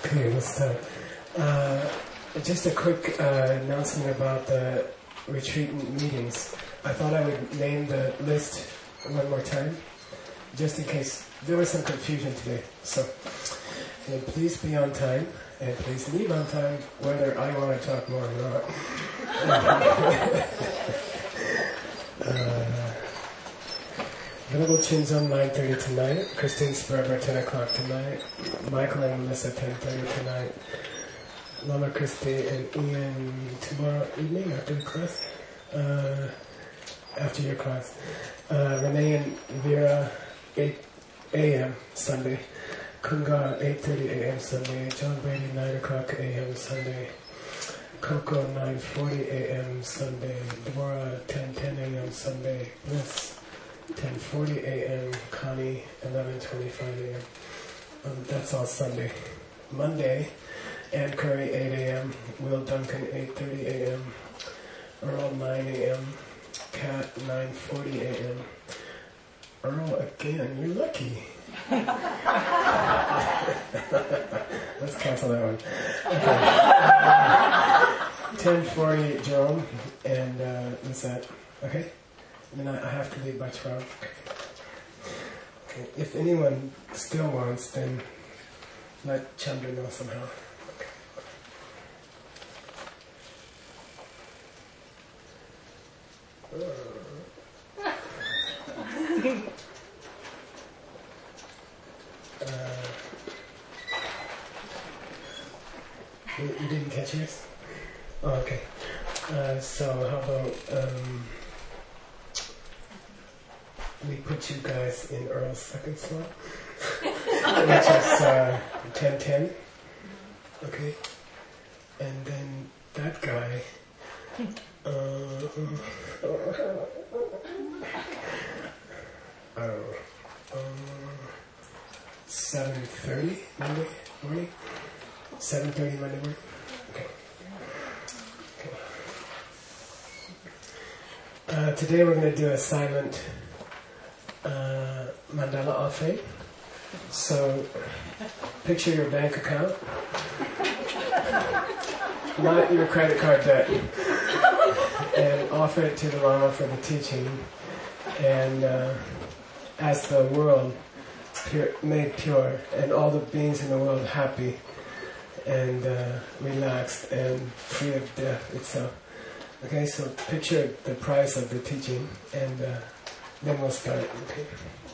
Okay, let's start. Just a quick announcement about the retreat meetings. I thought I would name the list one more time, just in case there was some confusion today. So, please be on time, and please leave on time, whether I want to talk more or not. Venerable Chinzon 9:30 tonight, Christine Sperber 10 o'clock tonight, Michael and Melissa 10:30 tonight, Lama Christie and Ian tomorrow evening after the class, after your class, Renee and Vera 8 a.m. Sunday, Kunga 8:30 a.m. Sunday, John Brady 9 o'clock a.m. Sunday, Coco 9:40 a.m. Sunday, Deborah 10:10 a.m. Sunday, Bliss 10:40 a.m., Connie 11:25 a.m. That's all Sunday. Monday, Ann Curry 8 a.m., Will Duncan 8:30 a.m., Earl 9 a.m., Kat 9:40 a.m. Earl again, you're lucky. Let's cancel that one. Okay. 10:40 Jerome and what's that? Okay. And then I have to leave by 12. Okay. If anyone still wants, then let Chandra know somehow. You didn't catch yours? Oh, okay. So how about we put you guys in Earl's second slot, which is 10:10. Okay, and then that guy. 7:30 Monday morning. 7:30 Monday morning. Okay. Today we're going to do a silent mandala offering. So picture your bank account, not your credit card debt, and offer it to the Lama for the teaching, and as the world made pure, and all the beings in the world happy and relaxed and free of death itself. Okay, so picture the price of the teaching, and then we'll start. Okay.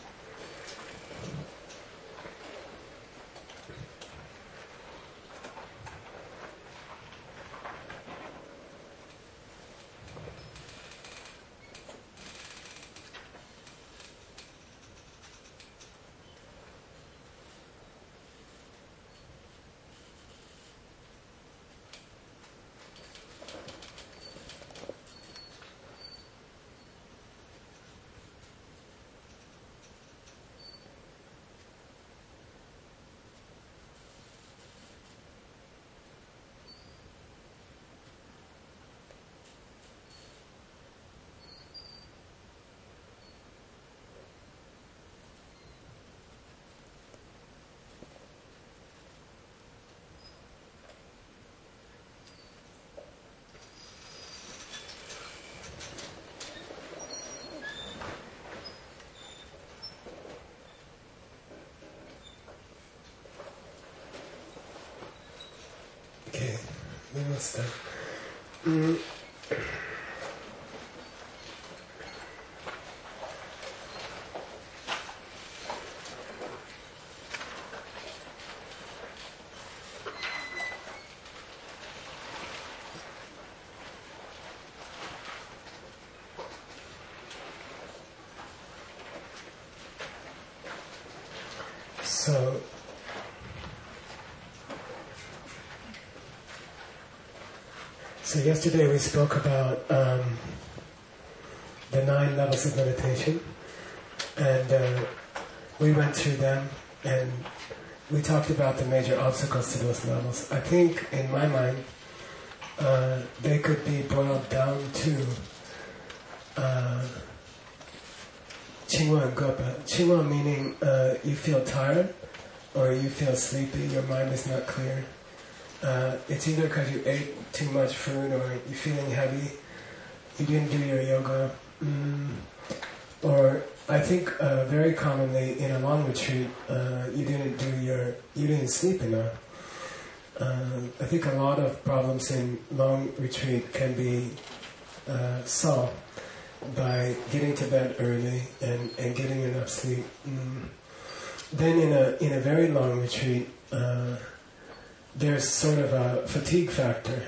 Okay, we will start. So yesterday we spoke about the 9 levels of meditation, and we went through them, and we talked about the major obstacles to those levels. I think, in my mind, they could be boiled down to Chingwa and Gopa. Chingwa meaning you feel tired, or you feel sleepy, your mind is not clear, it's either because you ate too much food, or you're feeling heavy, you didn't do your yoga, or I think very commonly in a long retreat, you didn't sleep enough. I think a lot of problems in long retreat can be solved by getting to bed early and getting enough sleep. Then in a very long retreat, there's sort of a fatigue factor.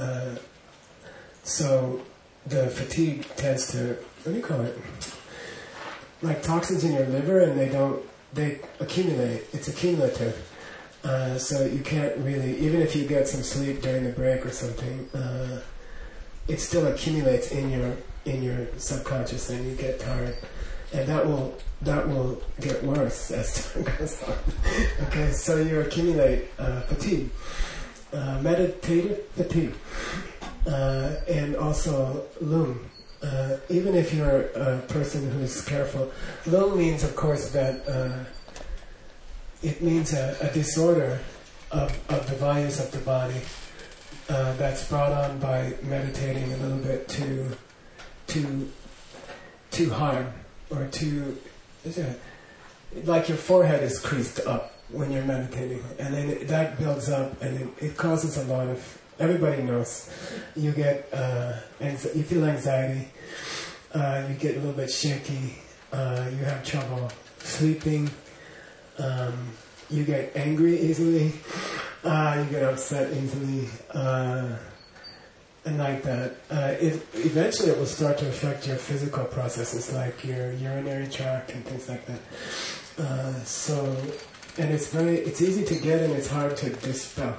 So the fatigue tends to, what do you call it? Like toxins in your liver, and they accumulate. It's accumulative. So you can't really, even if you get some sleep during the break or something, it still accumulates in your subconscious, and you get tired, and that will get worse as time goes on. Okay, so you accumulate fatigue, meditative fatigue, and also lung. Even if you're a person who's careful, lung means, of course, that it means a disorder of the values of the body that's brought on by meditating a little bit too hard, or too, like your forehead is creased up when you're meditating, and then that builds up, and it causes a lot of, everybody knows, you get you feel anxiety, you get a little bit shaky, you have trouble sleeping, you get angry easily, you get upset easily, and like that. Eventually it will start to affect your physical processes, like your urinary tract and things like that. And it's easy to get, and it's hard to dispel.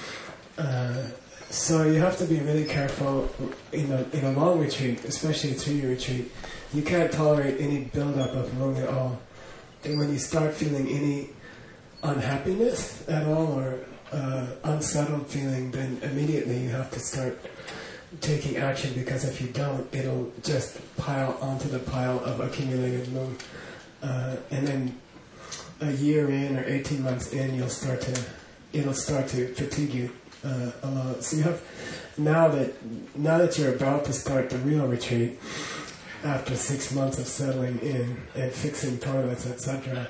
So you have to be really careful in a long retreat, especially a 3-year retreat. You can't tolerate any buildup of lung at all. And when you start feeling any unhappiness at all, or unsettled feeling, then immediately you have to start taking action, because if you don't, it'll just pile onto the pile of accumulated lung. And then a year in, or 18 months in, it'll start to fatigue you a lot. So you have, now that you're about to start the real retreat, after 6 months of settling in and fixing toilets, etc.,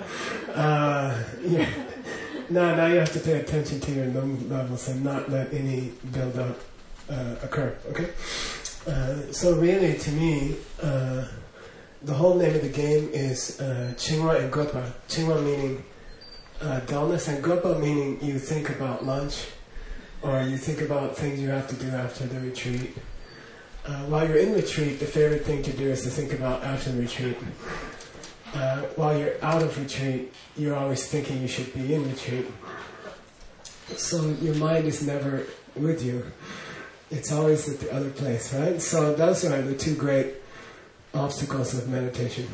now you have to pay attention to your lung levels and not let any build-up occur. Okay, so really, to me, the whole name of the game is Chingwa and Gopa. Chingwa meaning dullness, and Gopa meaning you think about lunch, or you think about things you have to do after the retreat. While you're in retreat, the favorite thing to do is to think about after the retreat. While you're out of retreat, you're always thinking you should be in retreat. So your mind is never with you. It's always at the other place, right? So those are the two great obstacles of meditation.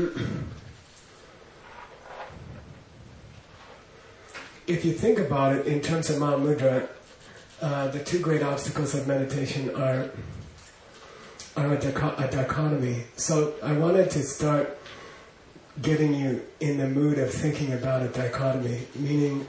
If you think about it in terms of Mahamudra, the two great obstacles of meditation are a dichotomy. So I wanted to start getting you in the mood of thinking about a dichotomy, meaning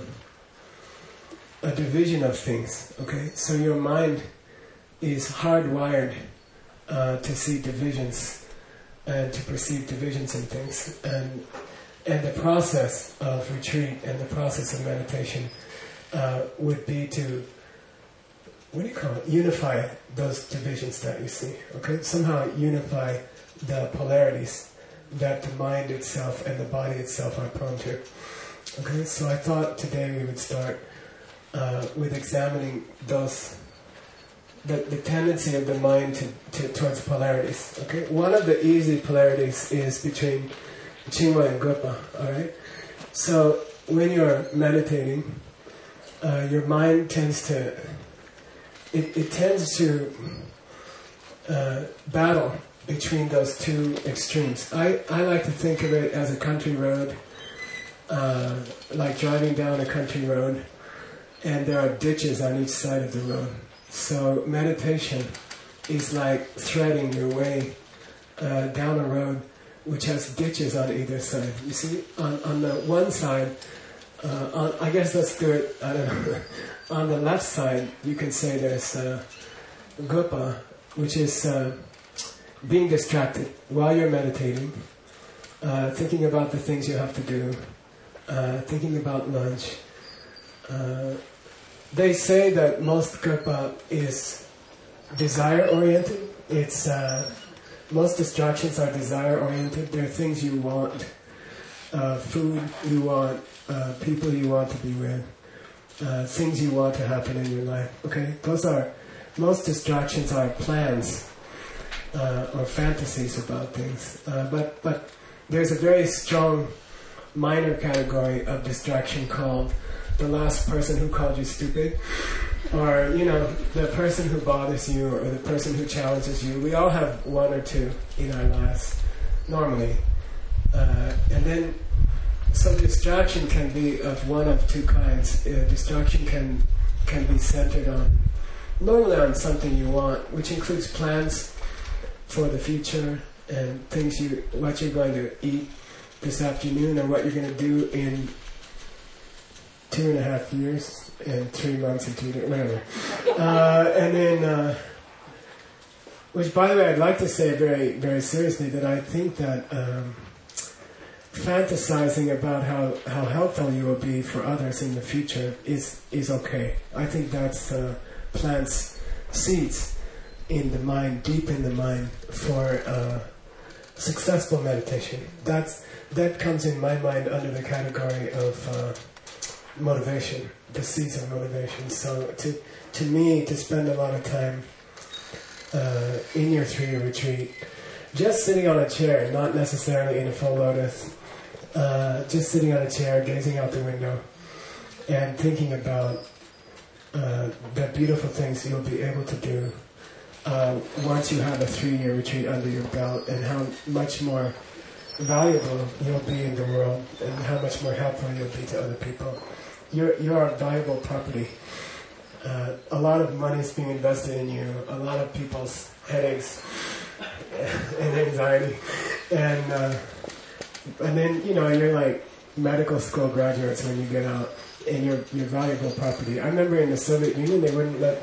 a division of things. Okay, so your mind is hardwired to see divisions and to perceive divisions in things, and the process of retreat and the process of meditation would be to, what do you call it? Unify those divisions that you see. Okay, somehow unify the polarities that the mind itself and the body itself are prone to. Okay, so I thought today we would start with examining the tendency of the mind towards polarities. Okay, one of the easy polarities is between Chingwa and Gopa. All right, so when you're meditating, your mind tends to battle between those two extremes. I like to think of it as a country road, like driving down a country road, and there are ditches on each side of the road. So meditation is like threading your way down a road which has ditches on either side. You see, on the one side, I guess let's do it, I don't know. On the left side, you can say there's gopa, which is being distracted while you're meditating, thinking about the things you have to do, thinking about lunch. They say that most gopa is desire-oriented. It's most distractions are desire-oriented. They're things you want, food you want, people you want to be with, things you want to happen in your life. Okay, most distractions are plans or fantasies about things. But there's a very strong minor category of distraction called the last person who called you stupid, or the person who bothers you, or the person who challenges you. We all have one or two in our lives normally, and then so distraction can be of one of two kinds. Distraction can be centered normally on something you want, which includes plans for the future and what you're going to eat this afternoon, or what you're going to do in 2.5 years and 3 months and 2 days, whatever. And then, which by the way, I'd like to say very, very seriously that I think that fantasizing about how helpful you will be for others in the future is okay. I think that's plants seeds in the mind, deep in the mind, for successful meditation. That comes in my mind under the category of motivation, the seeds of motivation. So to me, to spend a lot of time in your 3-year retreat, just sitting on a chair, not necessarily in a full lotus, just sitting on a chair, gazing out the window, and thinking about the beautiful things you'll be able to do once you have a 3-year retreat under your belt, and how much more valuable you'll be in the world, and how much more helpful you'll be to other people. You're a valuable property. A lot of money is being invested in you. A lot of people's headaches and anxiety, and then you're like medical school graduates when you get out, and you're valuable property. I remember in the Soviet Union they wouldn't let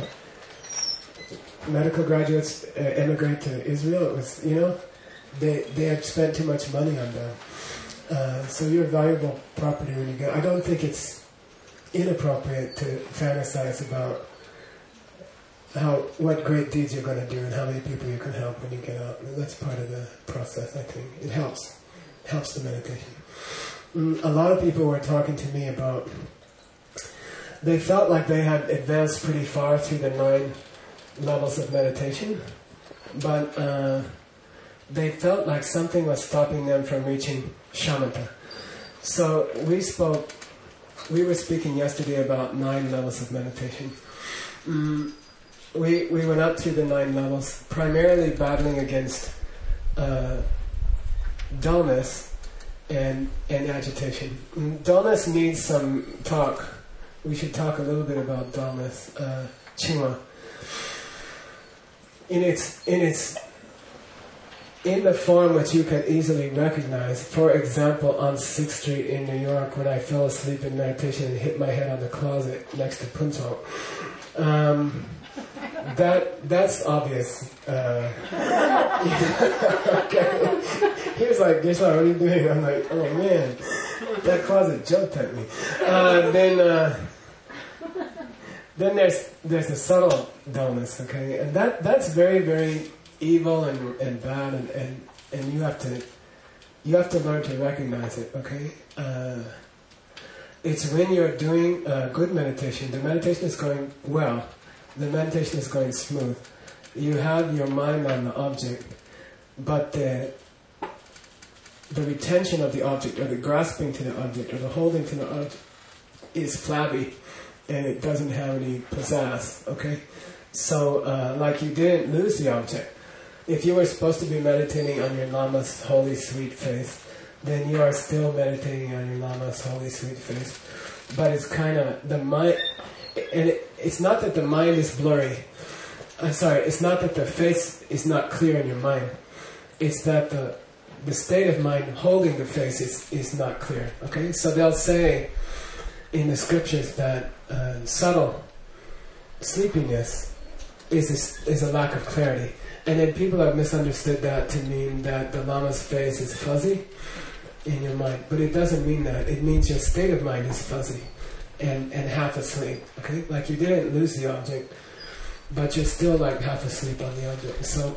medical graduates emigrate to Israel. It was they had spent too much money on them. So you're valuable property when you get. I don't think it's inappropriate to fantasize about what great deeds you're going to do and how many people you can help when you get out. That's part of the process. I think it helps the meditation. A lot of people were talking to me about, they felt like they had advanced pretty far through the 9 levels of meditation, but they felt like something was stopping them from reaching shamatha. So we were speaking yesterday about 9 levels of meditation. We went up through the 9 levels, primarily battling against dullness and agitation. Dullness needs some talk. We should talk a little bit about dullness. Chima. In the form which you can easily recognize, for example, on 6th Street in New York, when I fell asleep in meditation and hit my head on the closet next to Punto. That's obvious. Okay. He was like, Geshe-la, what are you doing? I'm like, oh man, that closet jumped at me. Then there's the subtle dullness, okay, and that's very, very evil and bad, and you have to learn to recognize it, okay. It's when you're doing good meditation, the meditation is going well, the meditation is going smooth. You have your mind on the object, but the retention of the object, or the grasping to the object, or the holding to the object is flabby, and it doesn't have any pizzazz, okay? So, like you didn't lose the object. If you were supposed to be meditating on your Lama's holy sweet face, then you are still meditating on your Lama's holy sweet face. But it's kind of, the mind, and it's not that the mind is blurry. It's not that the face is not clear in your mind. It's that the state of mind holding the face is not clear, okay? So they'll say, in the scriptures that subtle sleepiness is a lack of clarity. And then people have misunderstood that to mean that the Lama's face is fuzzy in your mind. But it doesn't mean that. It means your state of mind is fuzzy and half asleep. Okay? Like you didn't lose the object, but you're still like half asleep on the object. So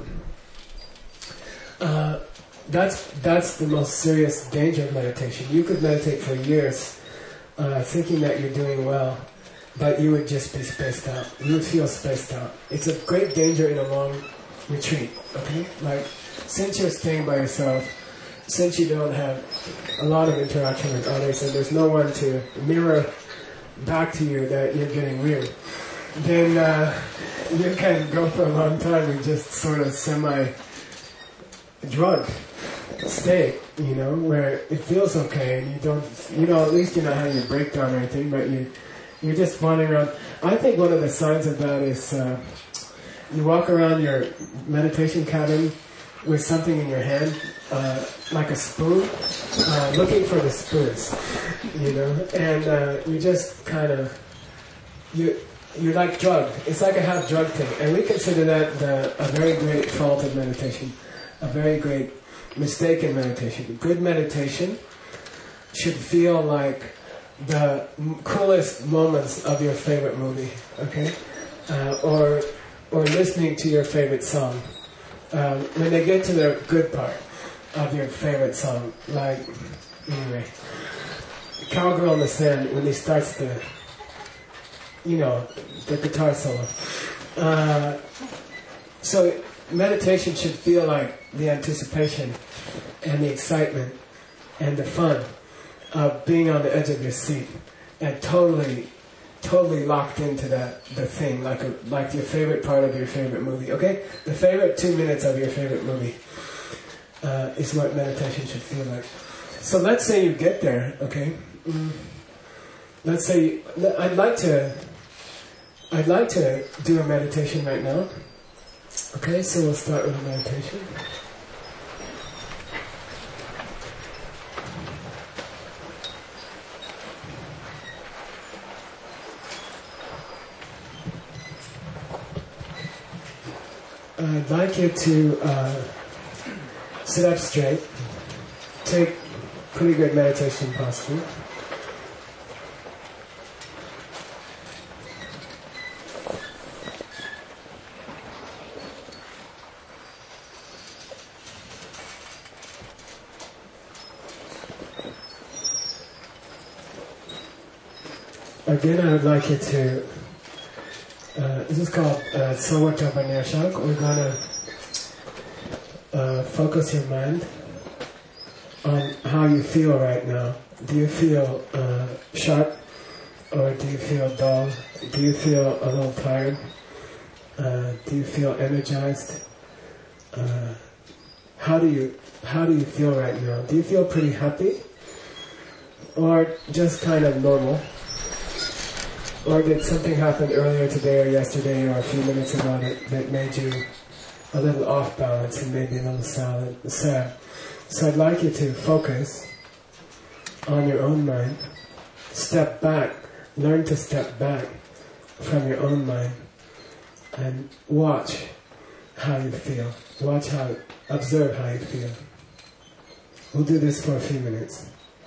that's the most serious danger of meditation. You could meditate for years thinking that you're doing well, but you would just be spaced out. You would feel spaced out. It's a great danger in a long retreat, okay? Like, since you're staying by yourself, since you don't have a lot of interaction with others, and there's no one to mirror back to you that you're getting weird, then you can go for a long time in just sort of semi-drug state, you know, where it feels okay, and you don't, you know, at least you're not having a breakdown or anything, but you're just wandering around. I think one of the signs of that is you walk around your meditation cabin with something in your hand, like a spoon, looking for the spoons, you know, and you just kind of, you're like drugged. It's like a half drug thing, and we consider that a very great fault of meditation, a very great mistake in meditation. Good meditation should feel like the coolest moments of your favorite movie, okay? Or listening to your favorite song. When they get to the good part of your favorite song, like, anyway, Cowgirl in the Sand, when he starts the guitar solo. So meditation should feel like the anticipation and the excitement and the fun of being on the edge of your seat and totally locked into the thing, like your favorite part of your favorite movie. Okay, the favorite 2 minutes of your favorite movie is what meditation should feel like. So let's say you get there. Okay, let's say I'd like to do a meditation right now. Okay, so we'll start with a meditation. I'd like you to sit up straight, take pretty good meditation posture. Again, I would like you to, this is called Sawata Banyashak. We're going to focus your mind on how you feel right now. Do you feel sharp, or do you feel dull? Do you feel a little tired? Do you feel energized? How do you feel right now? Do you feel pretty happy, or just kind of normal? Or did something happen earlier today or yesterday or a few minutes ago that made you a little off balance and maybe a little sad? So I'd like you to focus on your own mind. Step back. Learn to step back from your own mind and watch how you feel. Observe how you feel. We'll do this for a few minutes.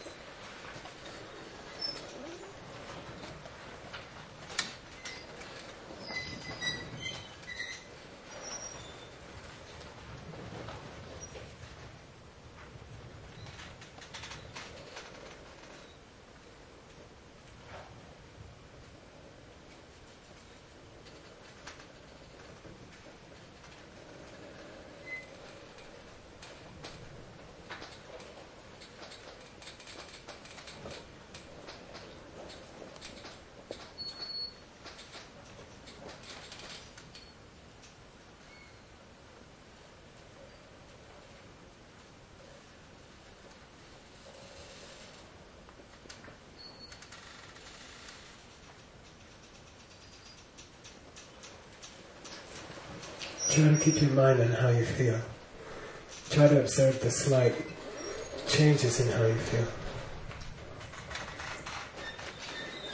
Try to keep your mind on how you feel. Try to observe the slight changes in how you feel.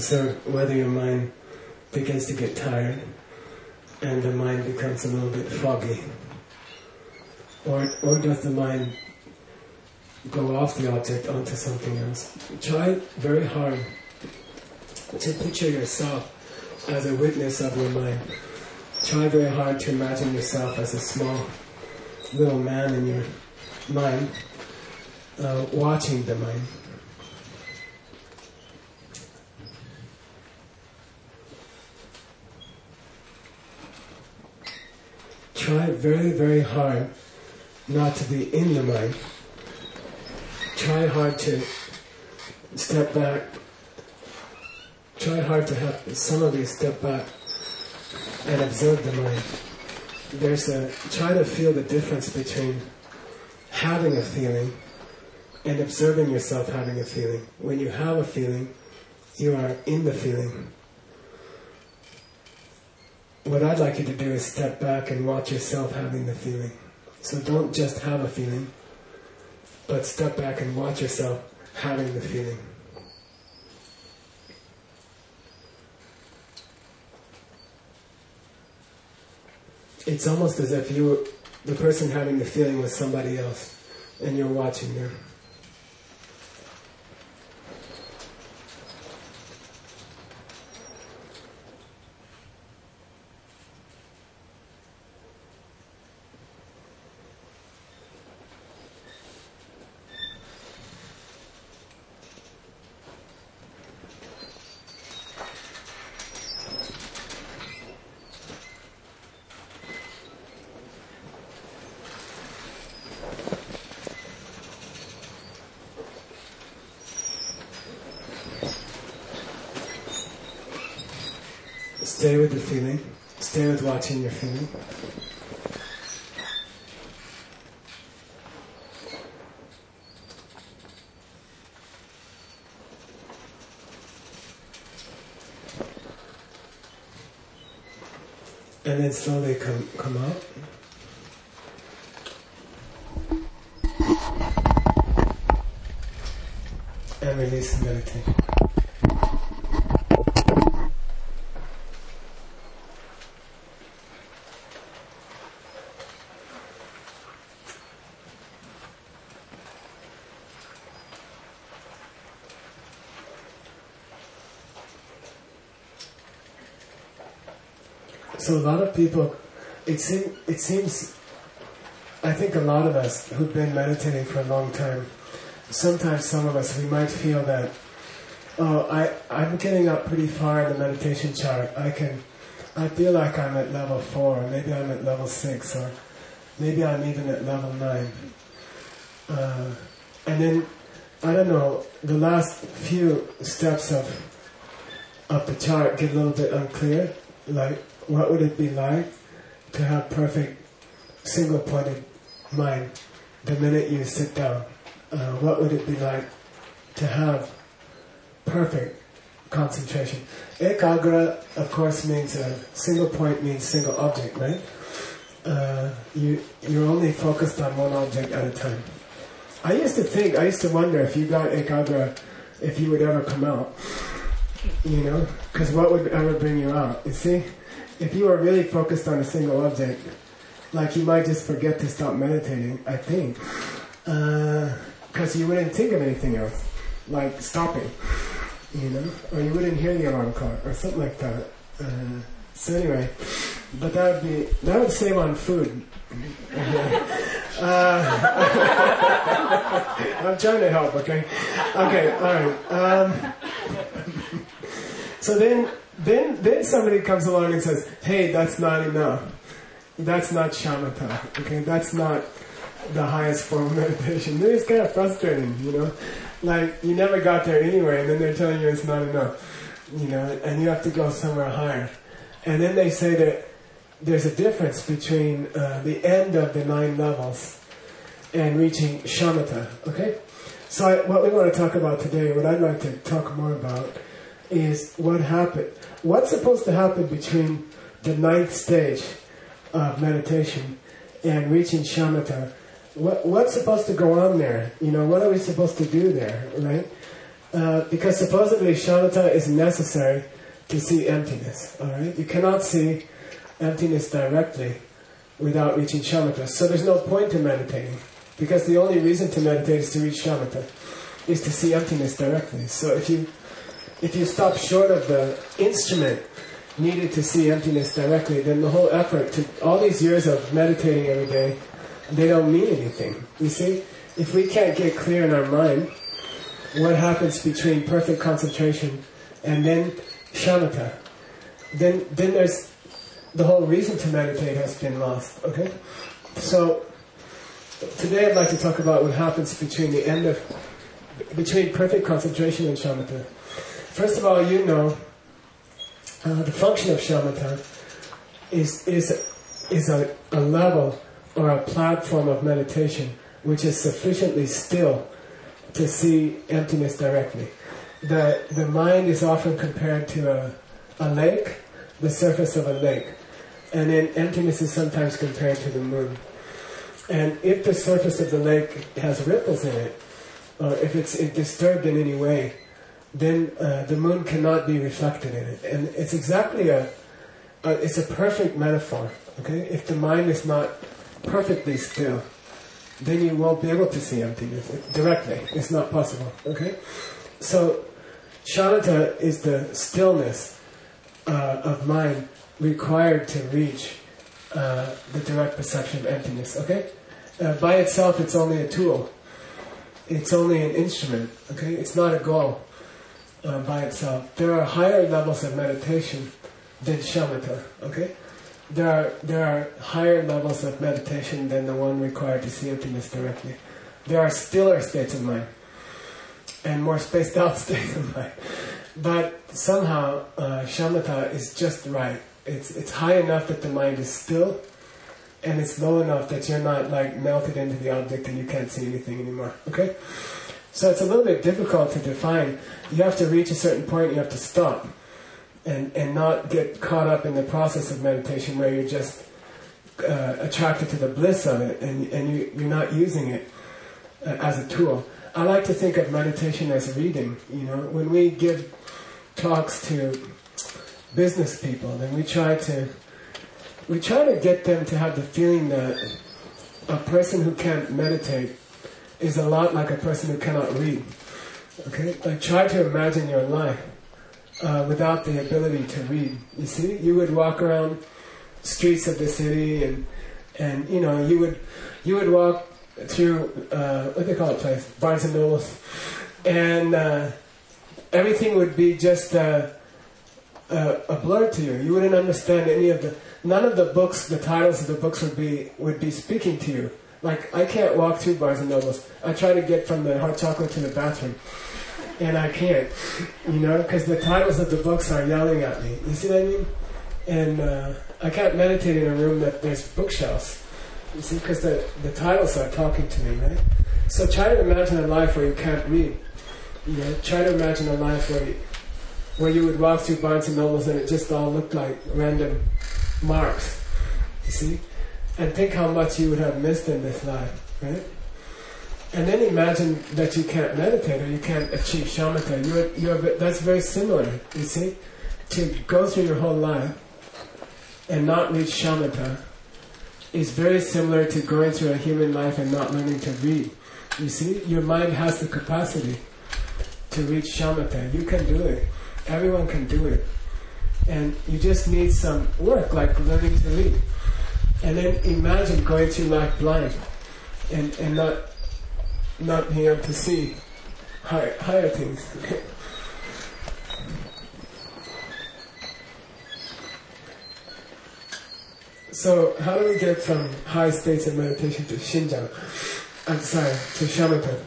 observe whether your mind begins to get tired and the mind becomes a little bit foggy. Or does the mind go off the object onto something else? Try very hard to picture yourself as a witness of your mind. Try very hard to imagine yourself as a small little man in your mind, watching the mind. Try very, very hard not to be in the mind. Try hard to step back. Try hard to have some of you step back and observe the mind. Try to feel the difference between having a feeling and observing yourself having a feeling. When you have a feeling, you are in the feeling. What I'd like you to do is step back and watch yourself having the feeling. So don't just have a feeling, but step back and watch yourself having the feeling. It's almost as if the person having the feeling was somebody else, and you're watching them. Stay with the feeling. Stay with watching your feeling. And then slowly come out. And release the meditation. So a lot of people, it seems, I think a lot of us who've been meditating for a long time, sometimes some of us, we might feel that, I'm getting up pretty far in the meditation chart. I feel like I'm at level 4, or maybe I'm at level 6, or maybe I'm even at level 9. And then, I don't know, the last few steps of the chart get a little bit unclear, like, what would it be like to have perfect single-pointed mind the minute you sit down? What would it be like to have perfect concentration? Ekagra, of course, means single point means single object, right? You're only focused on one object at a time. I used to wonder if you got ekagra, if you would ever come out. You know? Because what would ever bring you out? You see? If you were really focused on a single object, like you might just forget to stop meditating, I think. Because you wouldn't think of anything else, like stopping, you know? Or you wouldn't hear the alarm clock, or something like that. So anyway, but that would save on food. I'm trying to help, okay? Okay, alright. So then somebody comes along and says, hey, that's not enough. That's not shamatha. Okay, that's not the highest form of meditation. Then it's kind of frustrating, you know? Like, you never got there anyway, and then they're telling you it's not enough. You know, and you have to go somewhere higher. And then they say that there's a difference between the end of the 9 levels and reaching shamatha. Okay? So what we want to talk about today, what I'd like to talk more about, is what's supposed to happen between the 9th stage of meditation and reaching shamatha. What's supposed to go on there? You know, what are we supposed to do there, right? Because supposedly shamatha is necessary to see emptiness. All right, you cannot see emptiness directly without reaching shamatha. So there's no point in meditating, because the only reason to meditate is to reach shamatha, is to see emptiness directly. So if you stop short of the instrument needed to see emptiness directly, then the whole effort, to all these years of meditating every day, they don't mean anything. You see, if we can't get clear in our mind what happens between perfect concentration and then shamatha, then there's the whole reason to meditate has been lost. Okay, so today I'd like to talk about what happens between perfect concentration and shamatha. First of all, you know, the function of shamatha is a level or a platform of meditation which is sufficiently still to see emptiness directly. The mind is often compared to a lake, the surface of a lake, and then emptiness is sometimes compared to the moon. And if the surface of the lake has ripples in it, or if it's disturbed in any way, then the moon cannot be reflected in it. And it's exactly it's a perfect metaphor. Okay, if the mind is not perfectly still, then you won't be able to see emptiness directly. It's not possible. Okay, so shamatha is the stillness of mind required to reach the direct perception of emptiness. Okay, by itself, it's only a tool. It's only an instrument. Okay, it's not a goal by itself. There are higher levels of meditation than shamatha. Okay, there are higher levels of meditation than the one required to see emptiness directly. There are stiller states of mind and more spaced out states of mind. But somehow shamatha is just right. It's high enough that the mind is still, and it's low enough that you're not like melted into the object and you can't see anything anymore. Okay? So it's a little bit difficult to define. You have to reach a certain point, you have to stop and not get caught up in the process of meditation where you're just attracted to the bliss of it and you're not using it as a tool. I like to think of meditation as reading. You know, when we give talks to business people, then we try to get them to have the feeling that a person who can't meditate is a lot like a person who cannot read. Okay? Like, try to imagine your life without the ability to read. You see? You would walk around streets of the city and you know, you would walk through what do they call it place? Barnes and Nobles. And everything would be just a blur to you. You wouldn't understand none of the books, the titles of the books would be speaking to you. Like, I can't walk through Barnes and Nobles. I try to get from the hot chocolate to the bathroom, and I can't, you know, because the titles of the books are yelling at me. You see what I mean? And I can't meditate in a room that there's bookshelves. You see, because the titles are talking to me, right? So try to imagine a life where you can't read. You know, try to imagine a life where you would walk through Barnes and Nobles and it just all looked like random marks. You see? And think how much you would have missed in this life, right? And then imagine that you can't meditate or you can't achieve shamatha. That's very similar, you see? To go through your whole life and not reach shamatha is very similar to going through a human life and not learning to read. You see? Your mind has the capacity to reach shamatha. You can do it. Everyone can do it. And you just need some work, like learning to read. And then imagine going through life blind and not being able to see higher things. So how do we get from high states of meditation to shinjang? To shamatha.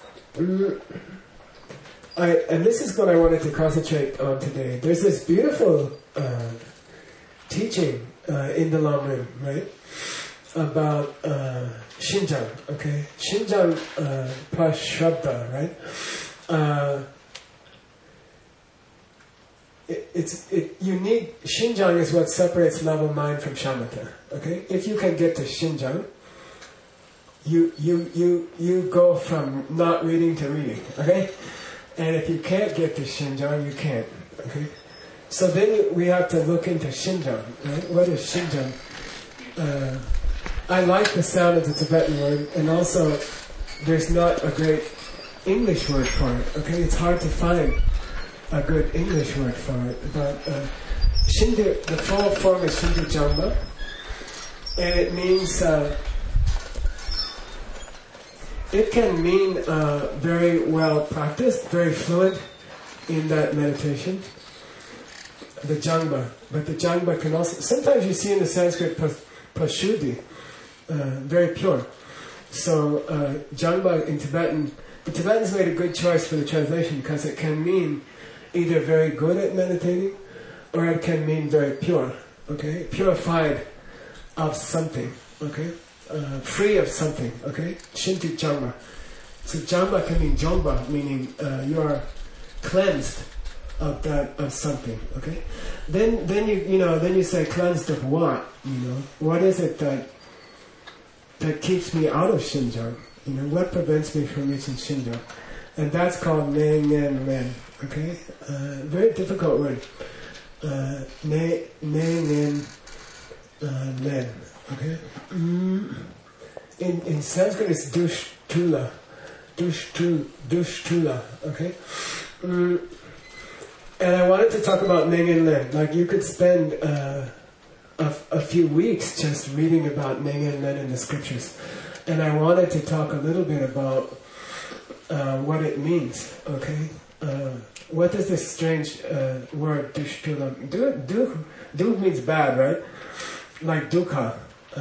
And this is what I wanted to concentrate on today. There's this beautiful teaching in the Lam-rim, right? About shinjang, okay? Shinjang plus shraddha, right? You need shinjang is what separates level mind from shamatha. Okay, if you can get to shinjang, you go from not reading to reading. Okay, And if you can't get to Xinjiang, you can't. Okay? So then we have to look into Xinjiang. Right? What is Xinjiang? I like the sound of the Tibetan word, and also there's not a great English word for it. Okay? It's hard to find a good English word for it. But Shindu, the full form is Shindu Jangma, and it means... it can mean very well practiced, very fluid in that meditation. The Jangma. But the Jangma can also... Sometimes you see in the Sanskrit Pashuddhi, very pure. So Jangma in Tibetan... The Tibetans made a good choice for the translation because it can mean either very good at meditating or it can mean very pure. Okay? Purified of something. Okay? Free of something, okay? Shintu Jangma. So Jangma can mean Jomba, meaning you are cleansed of something, okay? Then you say cleansed of what? What is it that keeps me out of Xinjiang? What prevents me from reaching Xinjiang? And that's called Ne Ngen Len, okay? Very difficult word. Ne Ngen Len. Okay. In Sanskrit it's dushtula. Dushtula. Okay. And I wanted to talk about Nengen Len. Like you could spend a few weeks just reading about Nengen Len in the scriptures. And I wanted to talk a little bit about what it means. Okay. What is this strange word dushtula? Du means bad, right? Like dukkha.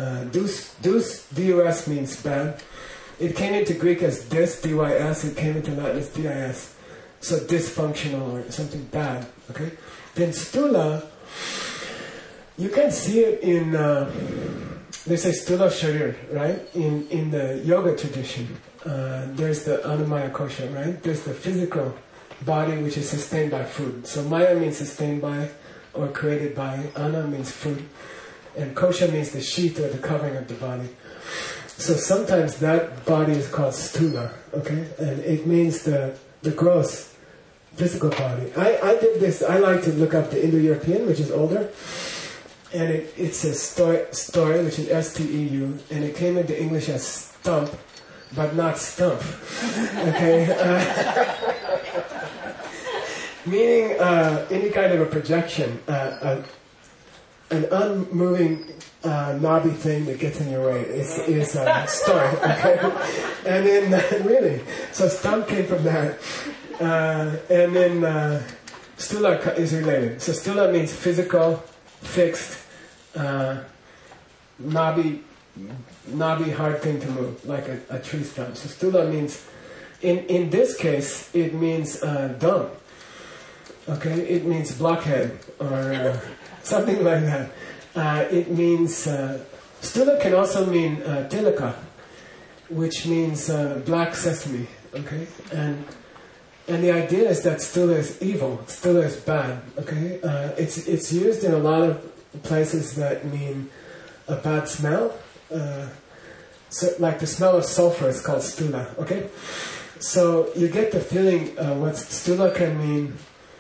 Dus means bad. It came into Greek as dis, dys. It came into Latin as dis. So dysfunctional or something bad. Okay. Then stula, you can see it in. They say stula sharir, right? In the yoga tradition, there's the anumaya kosha, right? There's the physical body which is sustained by food. So maya means sustained by or created by. Ana means food. And kosha means the sheath or the covering of the body. So sometimes that body is called stula, okay? And it means the gross physical body. I did this, I like to look up the Indo-European, which is older. And it's a story, which is S-T-E-U, and it came into English as stump, but not stump, okay? Meaning any kind of a projection, an unmoving knobby thing that gets in your way is a story, okay? And then, really, so stump came from that. And then stula is related. So stula means physical, fixed, knobby, hard thing to move, like a tree stump. So stula means, in this case, it means dumb. Okay, it means blockhead or something like that. It means stula can also mean tilaka, which means black sesame. Okay, and the idea is that stula is evil. Stula is bad. Okay, it's used in a lot of places that mean a bad smell. So, like the smell of sulfur is called stula. Okay, so you get the feeling what stula can mean.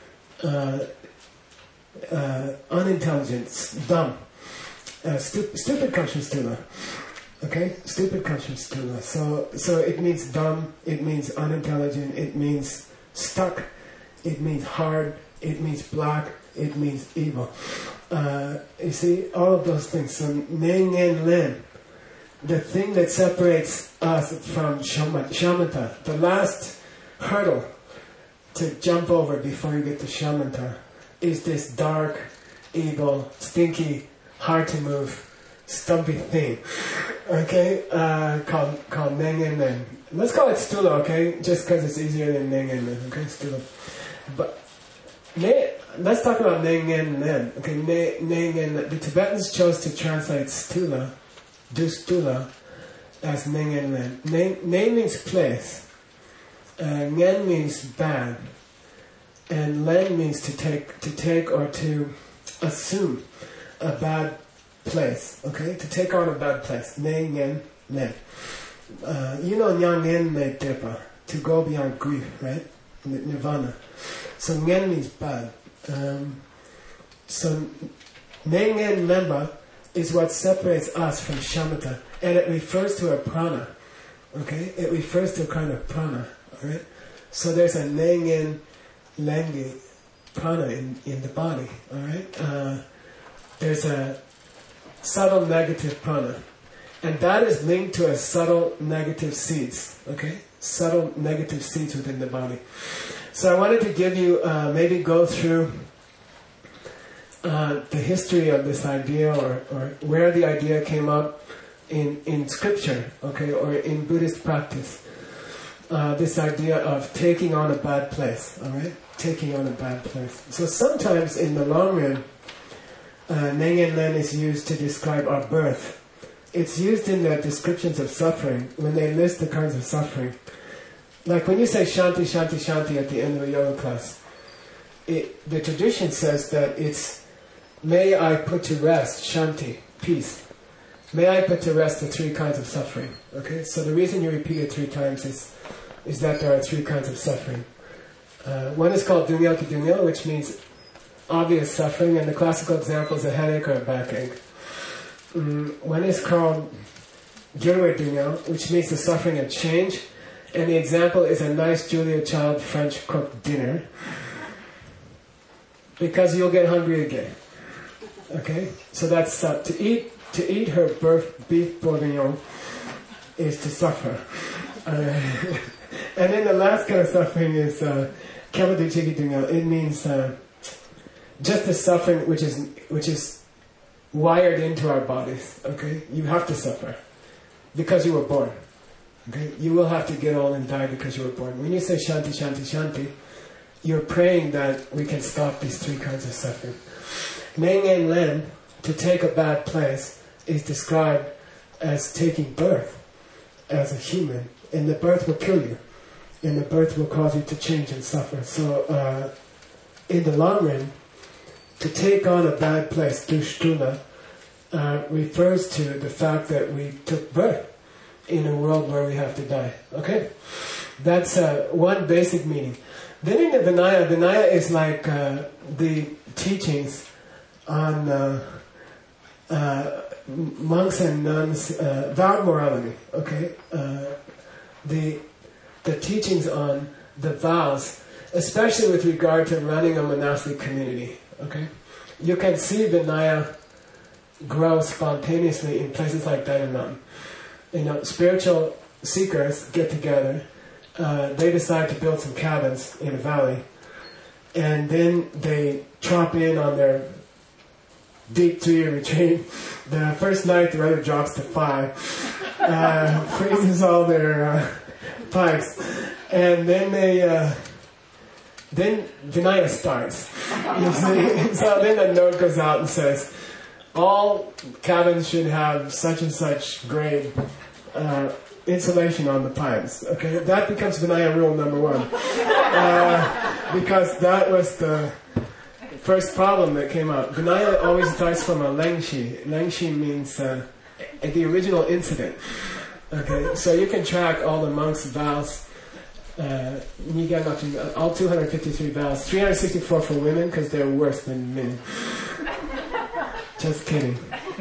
Unintelligent, dumb. Stupid comes from stula. Okay? Stupid comes from stula. So it means dumb, it means unintelligent, it means stuck, it means hard, it means black, it means evil. You see, all of those things. So Nengen Len, the thing that separates us from shamatha, the last hurdle to jump over before you get to shamatha, is this dark, evil, stinky, hard to move, stumpy thing, okay, called Nengen Len. Let's call it stula, okay, just because it's easier than Nengen Len, okay, stula. But let's talk about Nengen Len, okay, Nengen Len. The Tibetans chose to translate stula, dustula, as Nengen Len. Ne means place, Ngen means bad, and Len means to take or to assume a bad place, okay? To take on a bad place. Ne Ngen Len. You know Nyan Ngen Ne Depa, to go beyond grief, right? nirvana. So ngen means bad. So Nengen Lemba is what separates us from shamatha, and it refers to a prana. Okay, it refers to a kind of prana. All right, so there's a Nengen Lenge prana in the body. All right, there's a subtle negative prana, and that is linked to a subtle negative seeds. Okay, subtle negative seeds within the body. So I wanted to give you maybe go through the history of this idea, or where the idea came up in scripture, okay, or in Buddhist practice. This idea of taking on a bad place, all right, taking on a bad place. So sometimes in the long run, Nengen Len is used to describe our birth. It's used in the descriptions of suffering when they list the kinds of suffering. Like when you say Shanti, Shanti, Shanti at the end of a yoga class, the tradition says that it's may I put to rest, Shanti, peace. May I put to rest the three kinds of suffering. Okay, so the reason you repeat it 3 times is that there are 3 kinds of suffering. One is called Dunyal ki Dunyal, which means obvious suffering, and the classical example is a headache or a backache. One is called Girwe Dunyal, which means the suffering of change, and the example is a nice Julia Child French cooked dinner, because you'll get hungry again. Okay, so that's to eat her beef bourguignon is to suffer. And then the last kind of suffering is Kevadu Chigi Dunyal. It means just the suffering which is wired into our bodies. Okay, you have to suffer because you were born. Okay, you will have to get old and die because you were born. When you say Shanti, Shanti, Shanti, you're praying that we can stop these 3 kinds of suffering. Nengen Len, to take a bad place, is described as taking birth as a human, and the birth will kill you, and the birth will cause you to change and suffer. So, in the long run, to take on a bad place, dushtuna, refers to the fact that we took birth in a world where we have to die. Okay? That's one basic meaning. Then in the Vinaya is like the teachings on monks and nuns, vow morality. Okay? The teachings on the vows, especially with regard to running a monastic community. Okay? You can see Vinaya grow spontaneously in places like Daidanam. You know, spiritual seekers get together, they decide to build some cabins in a valley, and then they chop in on their deep 3-year retreat. The first night the weather drops to 5, freezes all their pipes, and then then Vinaya starts. You see? So then a note goes out and says, all cabins should have such and such grade insulation on the pipes. Okay, that becomes Vinaya rule number 1, because that was the first problem that came up. Vinaya always starts from a lengshi. Lengshi means the original incident. Okay, so you can track all the monks' vows. All 253 vows, 364 for women because they're worse than men. Just kidding.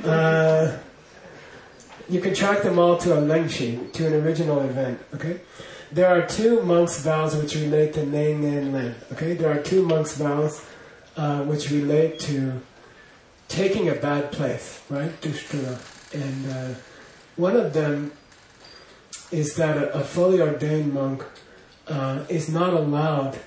You can track them all to a lengshi, to an original event. Okay, there are 2 monks' vows which relate to Nengen Len. Okay, there are 2 monks' vows which relate to taking a bad place, right? Dushtuna. And one of them is that a fully ordained monk is not allowed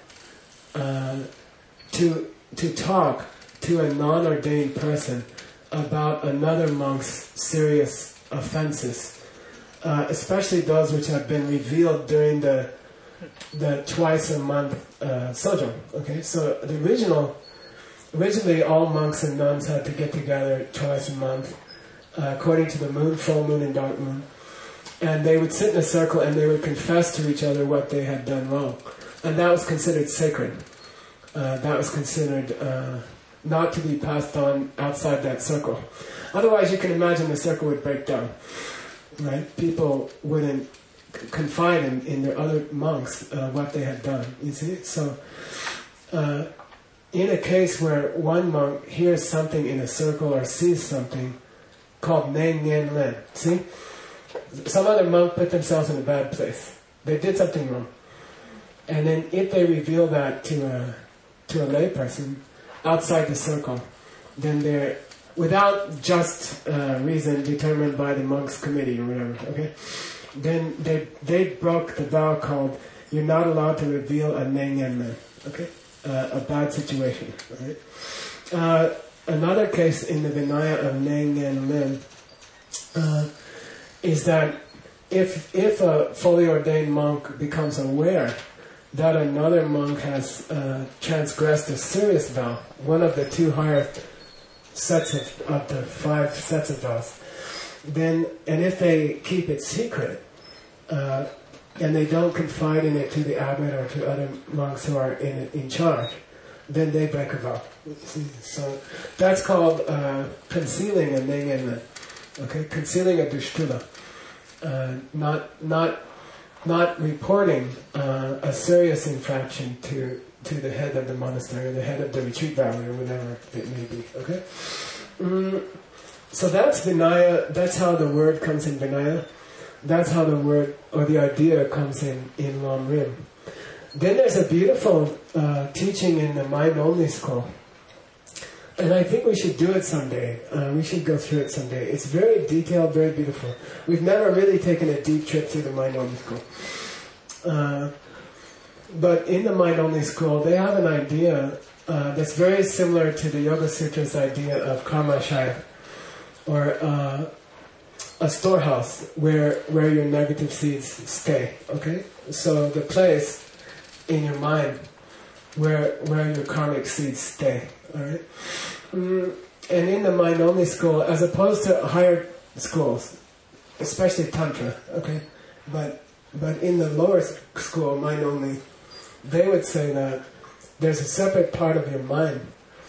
to talk to a non-ordained person about another monk's serious offenses, especially those which have been revealed during the twice a month sojourn. Okay, so originally all monks and nuns had to get together twice a month, according to the moon, full moon and dark moon, and they would sit in a circle and they would confess to each other what they had done wrong, and that was considered sacred. That was considered not to be passed on outside that circle. Otherwise, you can imagine the circle would break down. Right? People wouldn't confide in their other monks what they had done. You see, so in a case where one monk hears something in a circle or sees something called Neng Ngen Len, see, some other monk put themselves in a bad place. They did something wrong, and then if they reveal that to a layperson outside the circle, then they're without just reason determined by the monks' committee or whatever. Okay. Then they broke the vow called you're not allowed to reveal a Neng Ngen Len, okay? A bad situation, right? Another case in the Vinaya of Neng Ngen Len is that if a fully ordained monk becomes aware that another monk has transgressed a serious vow, one of the two higher sets of the 5 sets of vows, then, and if they keep it secret, and they don't confide in it to the abbot or to other monks who are in charge, then they break a vow. So that's called concealing a Neng Ngen Len. Okay, concealing a dushtula, not reporting a serious infraction to the head of the monastery or the head of the retreat valley or whatever it may be. Okay. So that's Vinaya, that's how the word comes in Vinaya. That's how the word or the idea comes in Lam Rim. Then there's a beautiful teaching in the mind-only school. And I think we should do it someday. We should go through it someday. It's very detailed, very beautiful. We've never really taken a deep trip through the mind-only school. But in the mind-only school, they have an idea that's very similar to the Yoga Sutra's idea of karmashaya, or a storehouse where your negative seeds stay. Okay, so the place in your mind where your karmic seeds stay. All right, and in the mind-only school, as opposed to higher schools, especially tantra. Okay, but in the lower school, mind-only, they would say that there's a separate part of your mind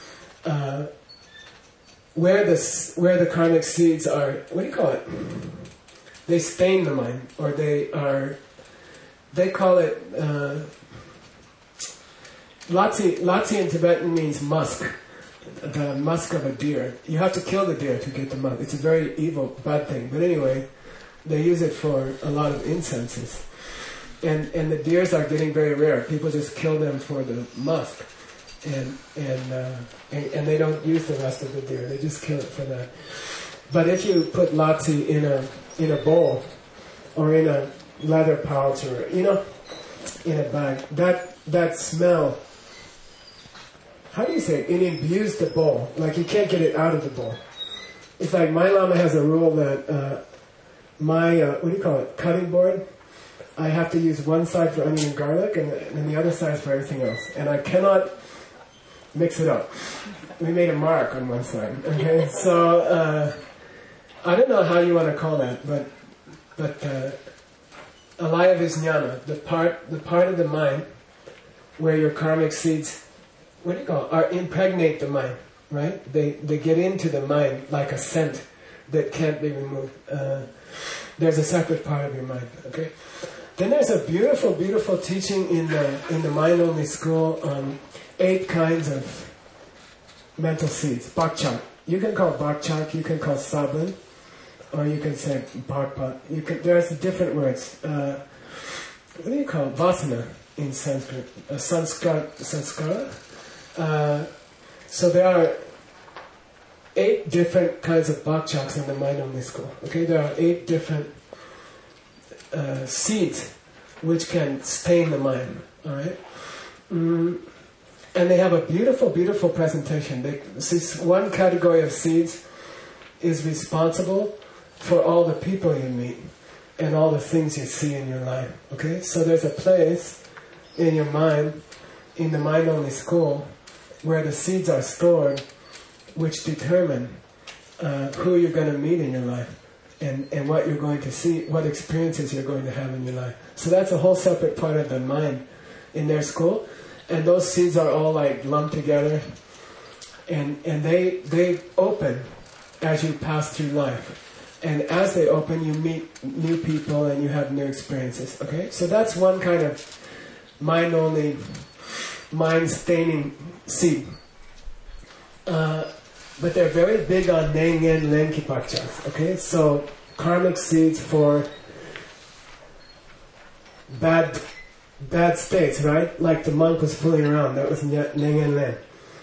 where the karmic seeds are, what do you call it? They stain the mind, or they call it, Latsi in Tibetan means musk, the musk of a deer. You have to kill the deer to get the musk. It's a very evil, bad thing. But anyway, they use it for a lot of incenses. And the deers are getting very rare. People just kill them for the musk. And they don't use the rest of the deer. They just kill it for that. But if you put latsi in a bowl or in a leather pouch or in a bag, that smell, how do you say it? It imbues the bowl. Like you can't get it out of the bowl. It's like my Lama has a rule that what do you call it? Cutting board. I have to use one side for onion and garlic and the other side for everything else. And I cannot mix it up. We made a mark on one side. Okay, so I don't know how you want to call that, but alaya vijnana, the part of the mind where your karmic seeds, what do you call it? Are impregnate the mind, right? They get into the mind like a scent that can't be removed. There's a separate part of your mind. Okay. Then there's a beautiful, beautiful teaching in the mind-only school on 8 kinds of mental seeds. Bakchak. You can call bakchak, you can call sabun, or you can say bharpa. There's different words. What do you call it? Vasana in Sanskrit. Sanskara. So there are 8 different kinds of bakchaks in the mind-only school. Okay, there are 8 different seeds which can stain the mind. All right, and they have a beautiful, beautiful presentation. One category of seeds is responsible for all the people you meet and all the things you see in your life. Okay, so there's a place in your mind, in the mind-only school, where the seeds are stored, which determine who you're going to meet in your life. And what you're going to see, what experiences you're going to have in your life. So that's a whole separate part of the mind in their school. And those seeds are all like lumped together. And they open as you pass through life. And as they open, you meet new people and you have new experiences. Okay, so that's one kind of mind-only, mind-staining seed. But they're very big on Neng Yen Len Kipakchas. Okay, so karmic seeds for bad states, right? Like the monk was fooling around. That was Neng Yen Len.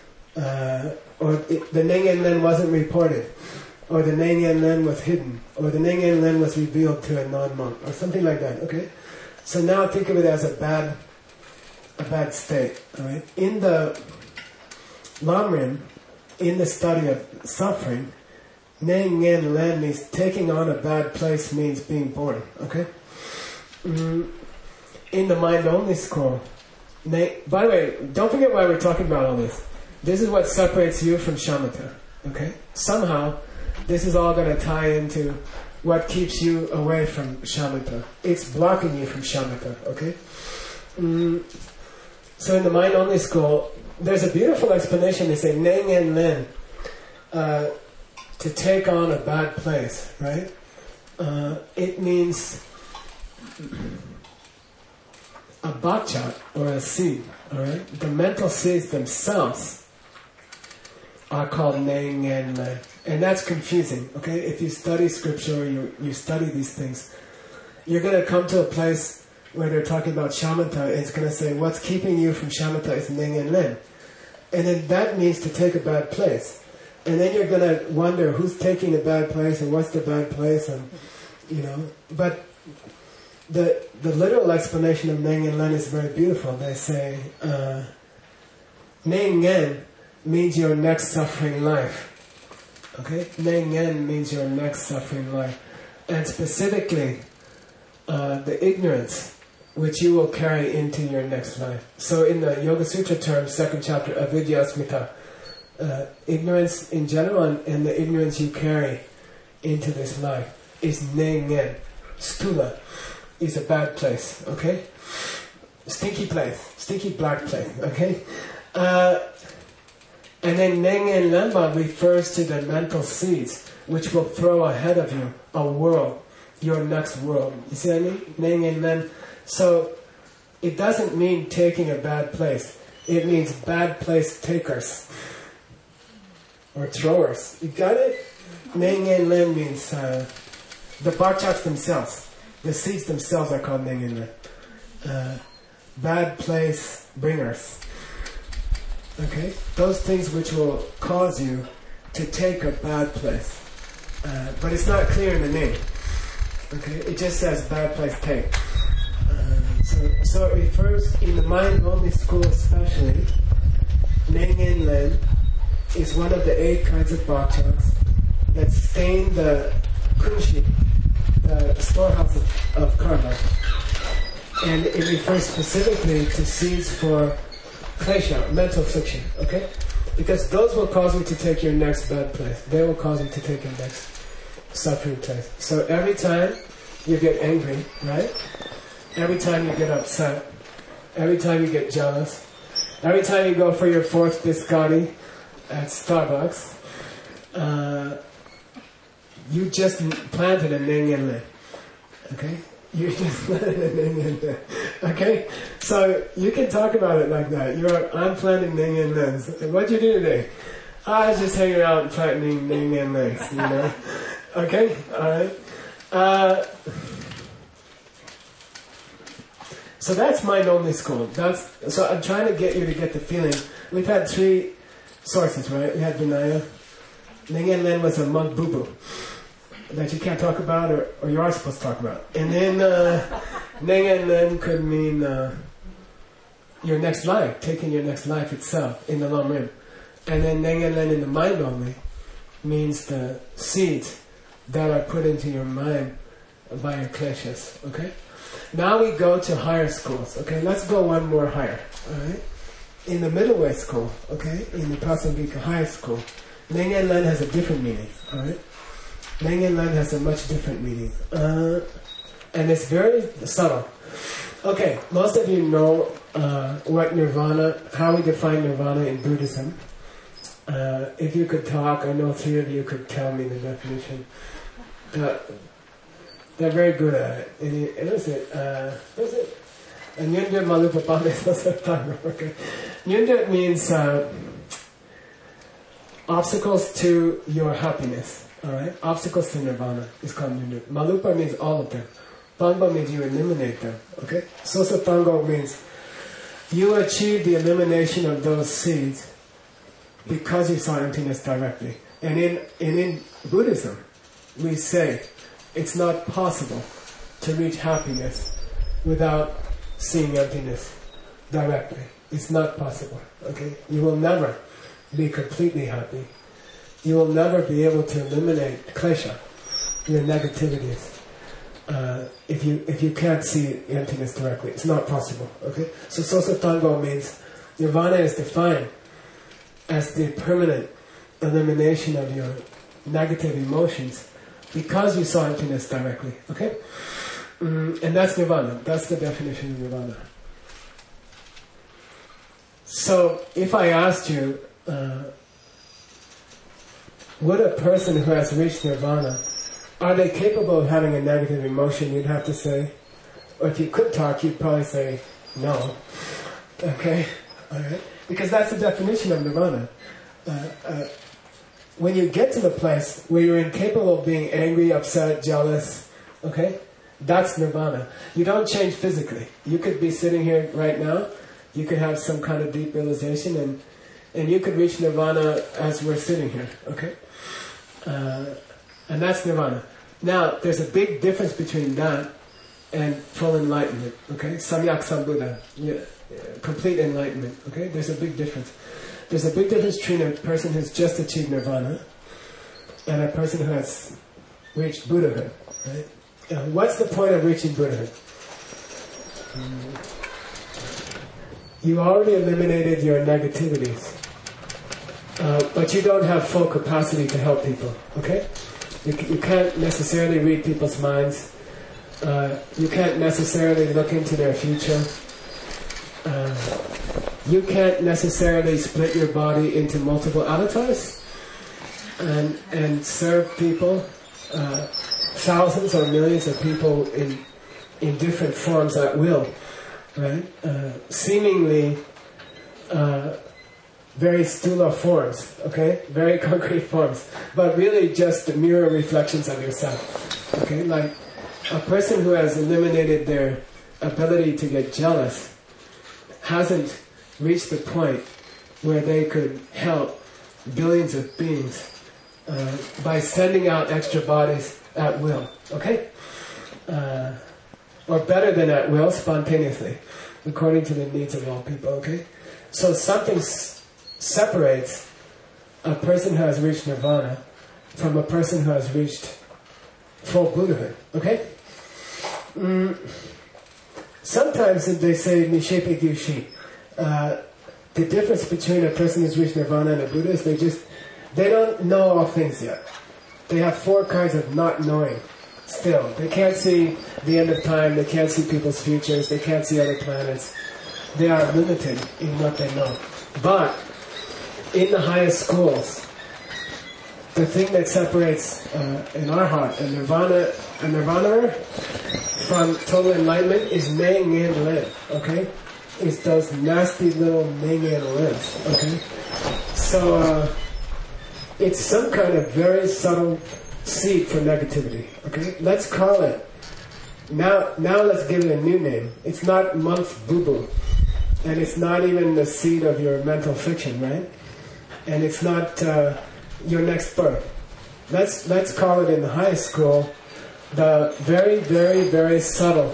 The Neng Yen Len wasn't reported. Or the Neng Yen Len was hidden. Or the Neng Yen Len was revealed to a non-monk. Or something like that, okay? So now think of it as a bad state, alright? In the Lamrim, in the study of suffering, Neng Yen Len means taking on a bad place means being born, okay? In the mind-only school, by the way, don't forget why we're talking about all this. This is what separates you from shamatha, okay? Somehow, this is all going to tie into what keeps you away from shamatha. It's blocking you from shamatha, okay? So in the mind-only school, there's a beautiful explanation. They say, Neng Yen Len, to take on a bad place, right? It means a bachat, or a seed, alright? The mental seeds themselves are called Neng Yen Len. And that's confusing, okay? If you study scripture, or you study these things, you're going to come to a place where they're talking about shamatha, and it's going to say, what's keeping you from shamatha is Neng Yen Len. And then that means to take a bad place. And then you're going to wonder who's taking the bad place and what's the bad place, and But the literal explanation of Neng Yen Len is very beautiful. They say, Neng Yen means your next suffering life. Okay? Neng Yen means your next suffering life. And specifically, the ignorance which you will carry into your next life. So in the Yoga Sutra term, second chapter, avidya smita, ignorance in general and the ignorance you carry into this life is Neng Yen. Stula is a bad place, okay? Stinky place, stinky black place, okay? And then Neng Yen Lenpa refers to the mental seeds which will throw ahead of you a world, your next world. You see what I mean? Neng Yen Len. So it doesn't mean taking a bad place. It means bad place takers or throwers. You got it? Neng Yen Len means the bachats themselves. The seeds themselves are called Neng Yen Len. Bad place bringers. Okay? Those things which will cause you to take a bad place. But it's not clear in the name. Okay? It just says bad place take. So it refers, in the mind-only school especially, Neng Yen Len is one of the 8 kinds of bachats that stain the kunshi, the storehouse of karma. And it refers specifically to seeds for klesha, mental affliction, okay? Because those will cause you to take your next bad place. They will cause you to take your next suffering place. So every time you get angry, right? Every time you get upset, every time you get jealous, every time you go for your 4th biscotti at Starbucks, you just planted a Neng Yen Len. Okay? You just planted a Neng Yen Len. Okay? So you can talk about it like that. I'm planting Neng Yen Lens. What'd you do today? I was just hanging out and planting Neng Yen Lens, Okay? Alright? So that's mind-only school. So I'm trying to get you to get the feeling. We've had 3 sources, right? We had Vinaya. Neng Yen Len was a monk boo-boo that you can't talk about or you are supposed to talk about. And then Neng Yen Len could mean your next life, taking your next life itself in the Lam Rim. And then Neng Yen Len in the mind-only means the seeds that are put into your mind by your kleshas. Okay? Now we go to higher schools. Okay, let's go one more higher. Alright? In the middle way school, okay, in the Prasangika higher school, Neng Yen Len has a different meaning. Alright? Neng Yen Len has a much different meaning. And it's very subtle. Okay, most of you know what nirvana, how we define nirvana in Buddhism. If you could talk, I know 3 of you could tell me the definition. They're very good at it. And is it? And Nyunda Malupa Pame Sasatanga. Okay. Nyunda means obstacles to your happiness. Alright? Obstacles to nirvana is called Nyunda. Malupa means all of them. Pangpa means you eliminate them. Okay? Sosatango means you achieve the elimination of those seeds because you saw emptiness directly. And in Buddhism, we say it's not possible to reach happiness without seeing emptiness directly. It's not possible. Okay? You will never be completely happy. You will never be able to eliminate klesha, your negativities, if you can't see emptiness directly. It's not possible. Okay? So Sosatango means nirvana is defined as the permanent elimination of your negative emotions because you saw emptiness directly. Okay? And that's nirvana. That's the definition of nirvana. So if I asked you, would a person who has reached nirvana, are they capable of having a negative emotion? You'd have to say, or if you could talk, you'd probably say no. Okay? Alright? Because that's the definition of nirvana. When you get to the place where you're incapable of being angry, upset, jealous, okay? That's nirvana. You don't change physically. You could be sitting here right now, you could have some kind of deep realization, and you could reach nirvana as we're sitting here, okay? And that's nirvana. Now, there's a big difference between that and full enlightenment, okay? Samyak Sambuddha, complete enlightenment, okay? There's a big difference. There's a big difference between a person who's just achieved nirvana and a person who has reached Buddhahood, right? What's the point of reaching Buddhahood? You already eliminated your negativities, but you don't have full capacity to help people, okay? You can't necessarily read people's minds. You can't necessarily look into their future. You can't necessarily split your body into multiple avatars and serve people, thousands or millions of people in different forms at will, right? Seemingly very stula forms, okay? Very concrete forms, but really just mirror reflections of yourself, okay? Like a person who has eliminated their ability to get jealous hasn't reached the point where they could help billions of beings by sending out extra bodies at will, okay? Or better than at will, spontaneously, according to the needs of all people, okay? So something separates a person who has reached nirvana from a person who has reached full Buddhahood, okay? Sometimes they say, Nishepe Gyushi, the difference between a person who's reached nirvana and a Buddha is they don't know all things yet. They have 4 kinds of not knowing still. They can't see the end of time, they can't see people's futures, they can't see other planets. They are limited in what they know. But in the highest schools, the thing that separates in our heart a nirvana from total enlightenment is Meng and Lin, okay? It's those nasty little Meng and Lins, okay? So it's some kind of very subtle seed for negativity, okay? Let's call it, now let's give it a new name. It's not month boo-boo, and it's not even the seed of your mental fiction, right? And it's not your next birth. Let's call it in the highest school the very, very, very subtle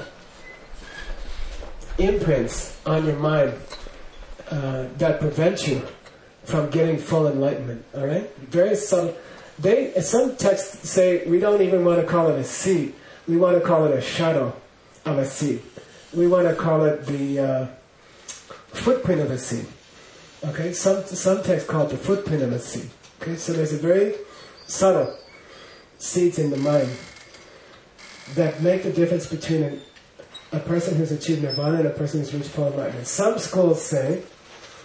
imprints on your mind that prevent you from getting full enlightenment. All right, very subtle. Some texts say we don't even want to call it a seed. We want to call it a shadow of a seed. We want to call it the footprint of a seed. Okay, some texts call it the footprint of a seed. Okay, so there's a very subtle seeds in the mind that make the difference between a person who's achieved nirvana and a person who's reached full enlightenment. Some schools say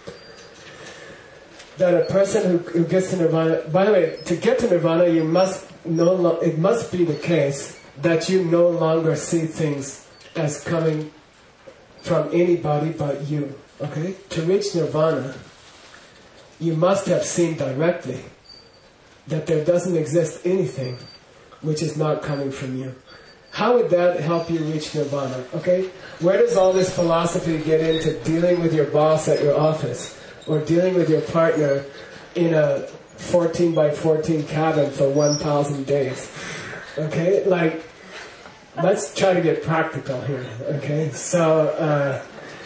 that a person who gets to nirvana, by the way, to get to nirvana you must it must be the case that you no longer see things as coming from anybody but you. Okay? To reach nirvana, you must have seen directly that there doesn't exist anything which is not coming from you. How would that help you reach nirvana? Okay? Where does all this philosophy get into dealing with your boss at your office, or dealing with your partner in a 14 by 14 cabin for 1,000 days? Okay? Like, let's try to get practical here. Okay? So,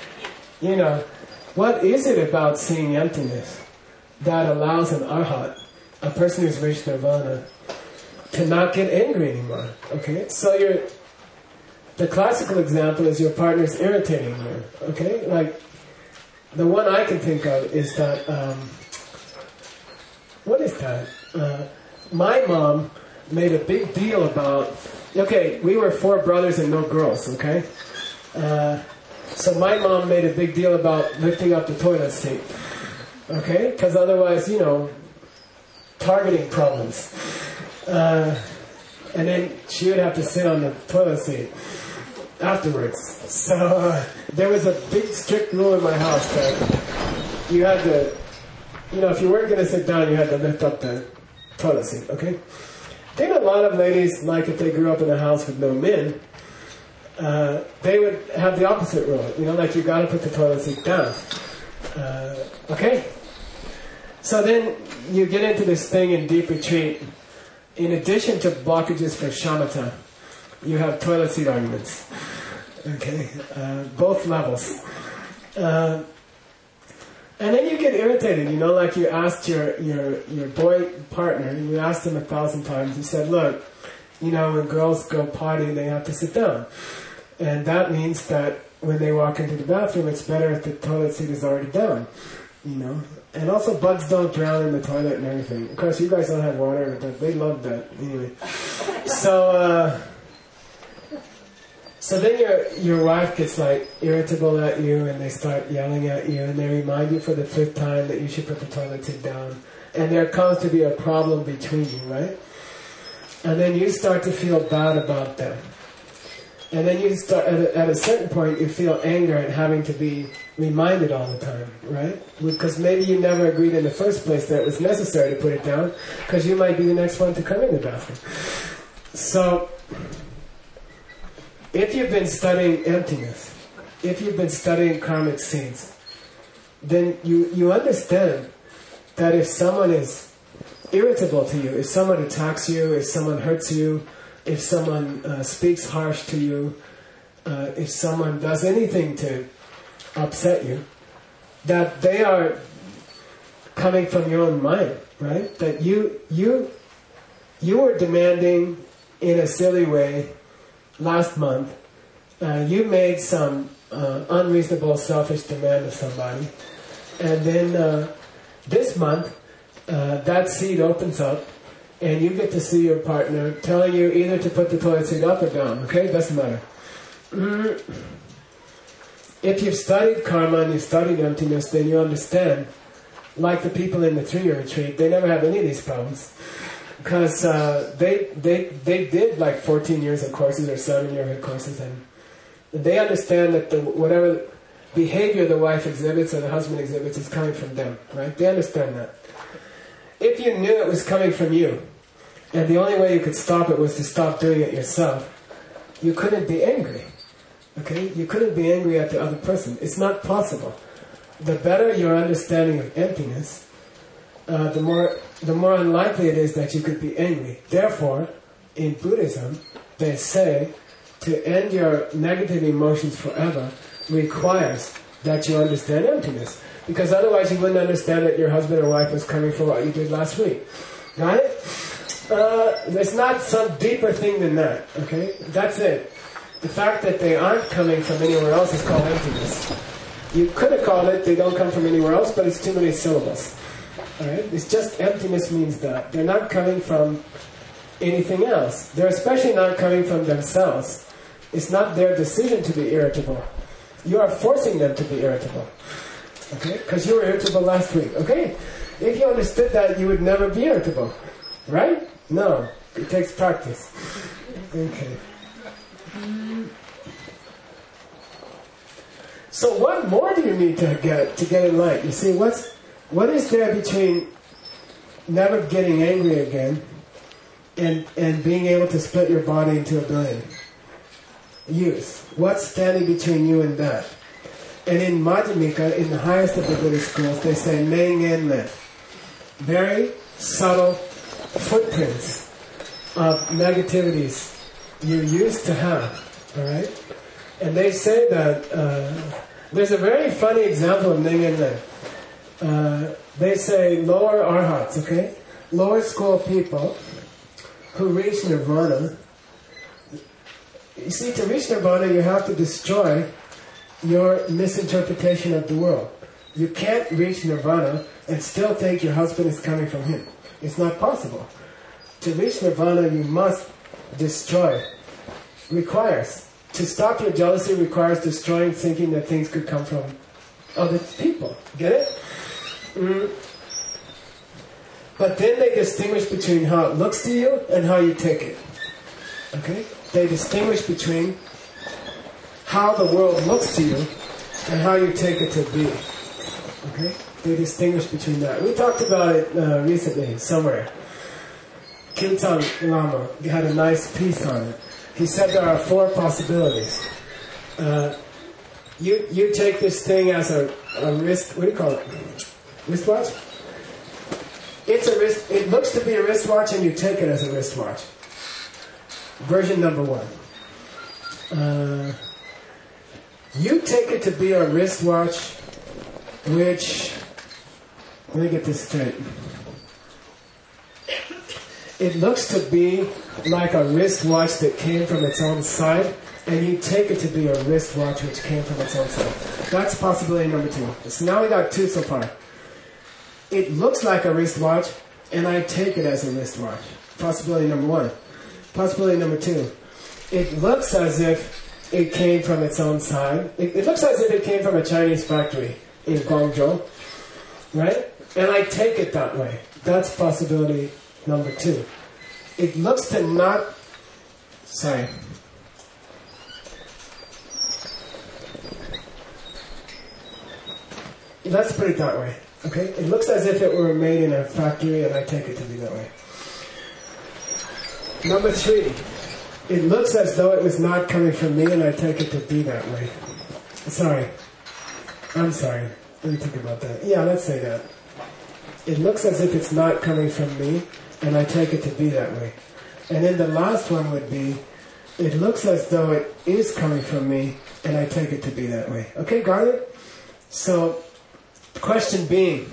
what is it about seeing emptiness that allows an arhat, a person who's reached nirvana, to not get angry anymore? Okay? So the classical example is your partner's irritating you. Okay? Like, the one I can think of is that, what is that? My mom made a big deal about, okay, we were 4 brothers and no girls, okay? So my mom made a big deal about lifting up the toilet seat, okay? Because otherwise, targeting problems. And then she would have to sit on the toilet seat afterwards. So there was a big strict rule in my house that you had to, if you weren't going to sit down, you had to lift up the toilet seat, okay? Then a lot of ladies, like if they grew up in a house with no men, they would have the opposite rule. Like you got to put the toilet seat down. Okay? So then you get into this thing in deep retreat. In addition to blockages for shamatha, you have toilet seat arguments. Okay? Both levels. And then you get irritated, like you asked your boy partner, and you asked him 1,000 times, you said, look, when girls go party, they have to sit down. And that means that when they walk into the bathroom, it's better if the toilet seat is already down, And also bugs don't drown in the toilet and everything. Of course, you guys don't have water, but they love that. Anyway. So then your wife gets like irritable at you, and they start yelling at you, and they remind you for the 5th time that you should put the toilet seat down. And there comes to be a problem between you, right? And then you start to feel bad about them. And then you start, at a certain point, you feel anger at having to be reminded all the time, right? Because maybe you never agreed in the first place that it was necessary to put it down, because you might be the next one to come in the bathroom. So, if you've been studying emptiness, if you've been studying karmic seeds, then you understand that if someone is irritable to you, if someone attacks you, if someone hurts you, if someone speaks harsh to you, if someone does anything to upset you, that they are coming from your own mind, right? That you were demanding in a silly way last month. You made some unreasonable, selfish demand of somebody, and then this month that seed opens up, and you get to see your partner telling you either to put the toilet seat up or down. Okay, doesn't matter. If you've studied karma and you've studied emptiness, then you understand. Like the people in the 3-year retreat, they never have any of these problems, because they did like 14 years of courses or 7-year courses, and they understand that whatever behavior the wife exhibits or the husband exhibits is coming from them, right? They understand that. If you knew it was coming from you, and the only way you could stop it was to stop doing it yourself, you couldn't be angry. Okay? You couldn't be angry at the other person. It's not possible. The better your understanding of emptiness, the more unlikely it is that you could be angry. Therefore, in Buddhism, they say to end your negative emotions forever requires that you understand emptiness. Because otherwise you wouldn't understand that your husband or wife was coming for what you did last week. Got it? There's not some deeper thing than that. Okay? That's it. The fact that they aren't coming from anywhere else is called emptiness. You could have called it they don't come from anywhere else, but it's too many syllables. Alright? It's just emptiness means that. They're not coming from anything else. They're especially not coming from themselves. It's not their decision to be irritable. You are forcing them to be irritable. Okay? Because you were irritable last week. Okay? If you understood that, you would never be irritable. Right? No, it takes practice. Okay. So what more do you need to get enlightened? You see, what is there between never getting angry again and being able to split your body into 1 billion use? What's standing between you and that? And in Madhyamika, in the highest of the Buddhist schools, they say Meng En Le. Very subtle footprints of negativities you used to have. Alright? And they say that there's a very funny example of Meng En Le. They say lower arhats, okay? Lower school people who reach nirvana. You see, to reach nirvana, you have to destroy your misinterpretation of the world. You can't reach nirvana and still think your husband is coming from him. It's not possible. To reach nirvana, you must destroy. To stop your jealousy requires destroying thinking that things could come from other people. Get it? But then they distinguish between how it looks to you and how you take it. Okay? They distinguish between how the world looks to you and how you take it to be. Okay? They distinguish between that. We talked about it recently, somewhere. Kintan Lama had a nice piece on it. He said there are 4 possibilities. You take this thing as a wrist, what do you call it? Wristwatch? It's a wrist. It looks to be a wristwatch, and you take it as a wristwatch. Version number 1. You take it to be a wristwatch, which, let me get this straight. It looks to be like a wristwatch that came from its own side, and you take it to be a wristwatch which came from its own side. That's possibility number 2. So now we got 2 so far. It looks like a wristwatch, and I take it as a wristwatch. Possibility number 1. Possibility number 2. It looks as if it came from its own side. It looks as if it came from a Chinese factory in Guangzhou, right? And I take it that way. That's possibility number 2. It looks to not... Sorry. Let's put it that way. Okay? It looks as if it were made in a factory, and I take it to be that way. Number 3. It looks as though it was not coming from me, and I take it to be that way. Sorry. I'm sorry. Let me think about that. Yeah, let's say that. It looks as if it's not coming from me, and I take it to be that way. And then the last one would be, it looks as though it is coming from me, and I take it to be that way. Okay, got it? So, the question being,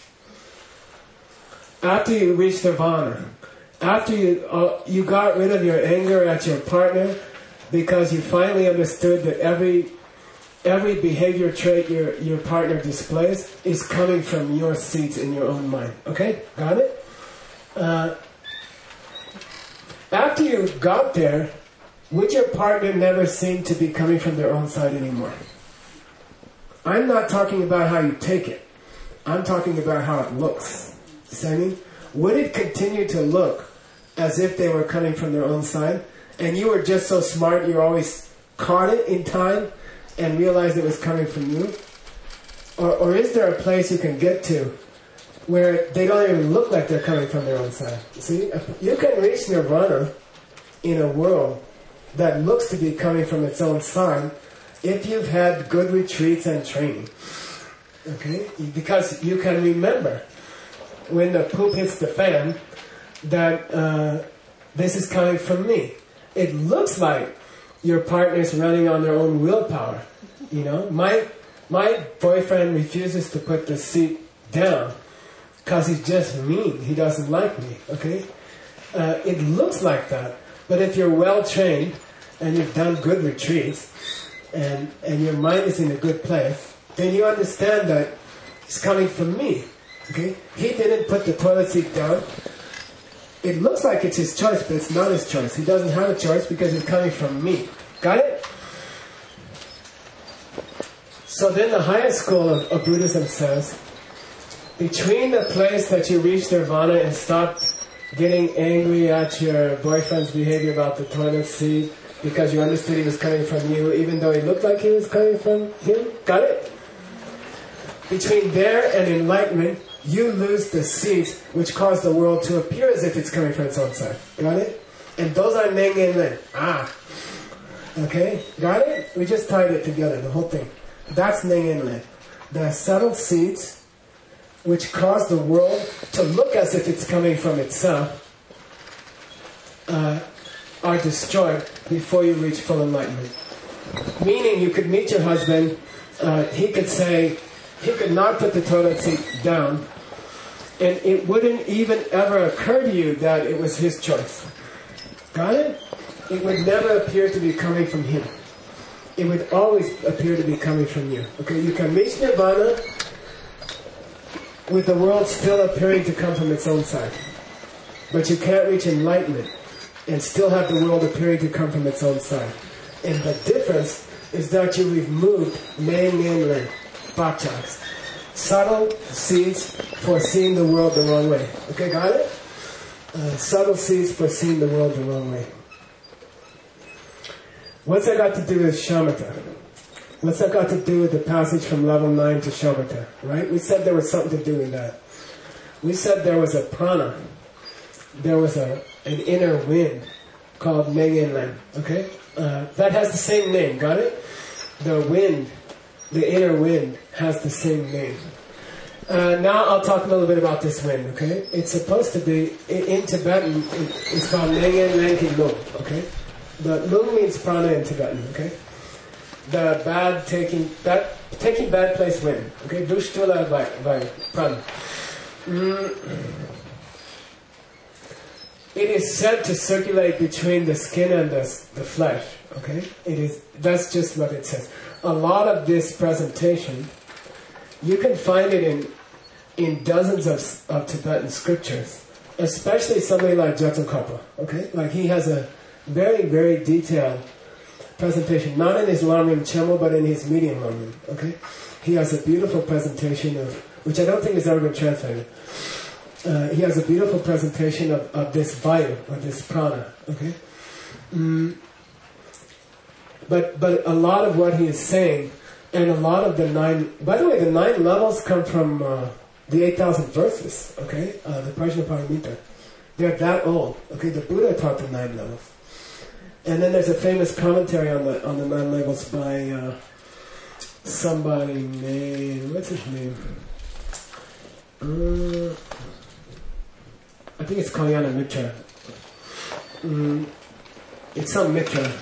after you reach nirvana, after you got rid of your anger at your partner because you finally understood that every behavior trait your partner displays is coming from your seeds in your own mind. Okay? Got it? After you got there, would your partner never seem to be coming from their own side anymore? I'm not talking about how you take it. I'm talking about how it looks. See what I mean? Would it continue to look as if they were coming from their own side, and you were just so smart you always caught it in time and realized it was coming from you? Or is there a place you can get to where they don't even look like they're coming from their own side? See, you can reach nirvana in a world that looks to be coming from its own side if you've had good retreats and training. Okay? Because you can remember when the poop hits the fan that this is coming from me. It looks like your partner's running on their own willpower. You know, my boyfriend refuses to put the seat down because he's just mean. He doesn't like me. Okay? It looks like that. But if you're well trained and you've done good retreats and your mind is in a good place, then you understand that it's coming from me. Okay? He didn't put the toilet seat down. It looks like it's his choice, but it's not his choice. He doesn't have a choice because it's coming from me. Got it? So then the highest school of Buddhism says, between the place that you reach nirvana and stop getting angry at your boyfriend's behavior about the toilet seat because you understood he was coming from you, even though he looked like he was coming from him. Got it? Between there and enlightenment, you lose the seat which caused the world to appear as if it's coming from its own side. Got it? And those are Neng and Len. Okay? Got it? We just tied it together, the whole thing. That's Neng and Len. The subtle seeds which cause the world to look as if it's coming from itself are destroyed before you reach full enlightenment. Meaning you could meet your husband, he could not put the toilet seat down, and it wouldn't even ever occur to you that it was his choice. Got it? It would never appear to be coming from him. It would always appear to be coming from you. Okay, you can reach nirvana with the world still appearing to come from its own side. But you can't reach enlightenment and still have the world appearing to come from its own side. And the difference is that you removed Neng and Len, Bachaks, subtle seeds for seeing the world the wrong way. Okay, got it? Subtle seeds for seeing the world the wrong way. What's that got to do with shamatha? What's that got to do with the passage from level 9 to shamatha? Right? We said there was something to do with that. We said there was a prana. There was an inner wind called Neng and Len. Okay? That has the same name. Got it? The wind, the inner wind, has the same name. Now I'll talk a little bit about this wind. Okay? It's supposed to be, in Tibetan, it's called Neng and Len Lung. Okay? The lung means prana in Tibetan. Okay? The taking bad place wind. Okay? Dushtula by prana. It is said to circulate between the skin and the flesh. Okay? That's just what it says. A lot of this presentation, you can find it in dozens of Tibetan scriptures, especially somebody like Jetsun-Kapa. Okay? Like he has a very, very detailed presentation, not in his Lamrim Chemo, but in his medium Lamrim. Okay? He has a beautiful presentation of, which I don't think has ever been translated. He has a beautiful presentation of this vayu, or this prana. Okay? But a lot of what he is saying, and a lot of the 9... By the way, the 9 levels come from the 8,000 verses. Okay? The Prajnaparamita. They're that old. Okay? The Buddha taught the 9 levels. And then there's a famous commentary on the 9 levels by somebody named... What's his name? I think it's Kalyana Mitra. It's some Mitra.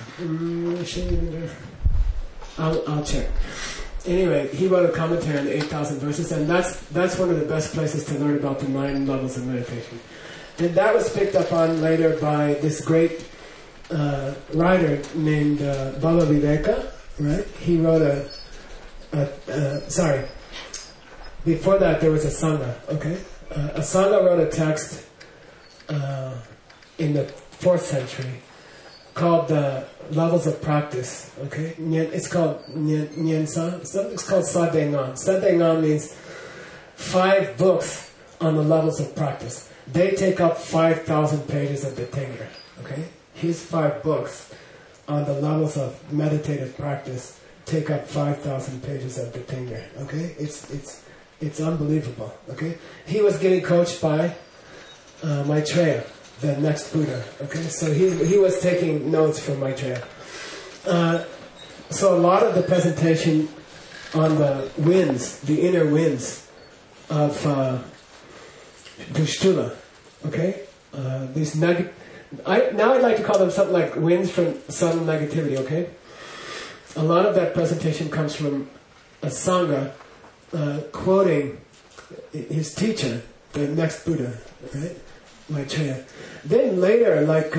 I'll check. Anyway, he wrote a commentary on the 8,000 verses, and that's one of the best places to learn about the 9 levels of meditation. And that was picked up on later by this great writer named Baba Viveka. Right? He wrote sorry. Before that, there was a Sangha. Okay, a Sangha wrote a text in the 4th century called the Levels of Practice. Okay, it's called Nyensa. It's called Sadengan. Sadengan means 5 books on the levels of practice. They take up 5,000 pages of the Tengar. Okay, his 5 books on the levels of meditative practice take up 5,000 pages of the Tengar. Okay, it's unbelievable. Okay, he was getting coached by Maitreya, the next Buddha. Okay, so he was taking notes from Maitreya. So a lot of the presentation on the winds, the inner winds of Dushtula. Okay, these now I'd like to call them something like winds from subtle negativity. Okay, a lot of that presentation comes from a Sangha quoting his teacher, the next Buddha, right? Maitreya. Then later, like,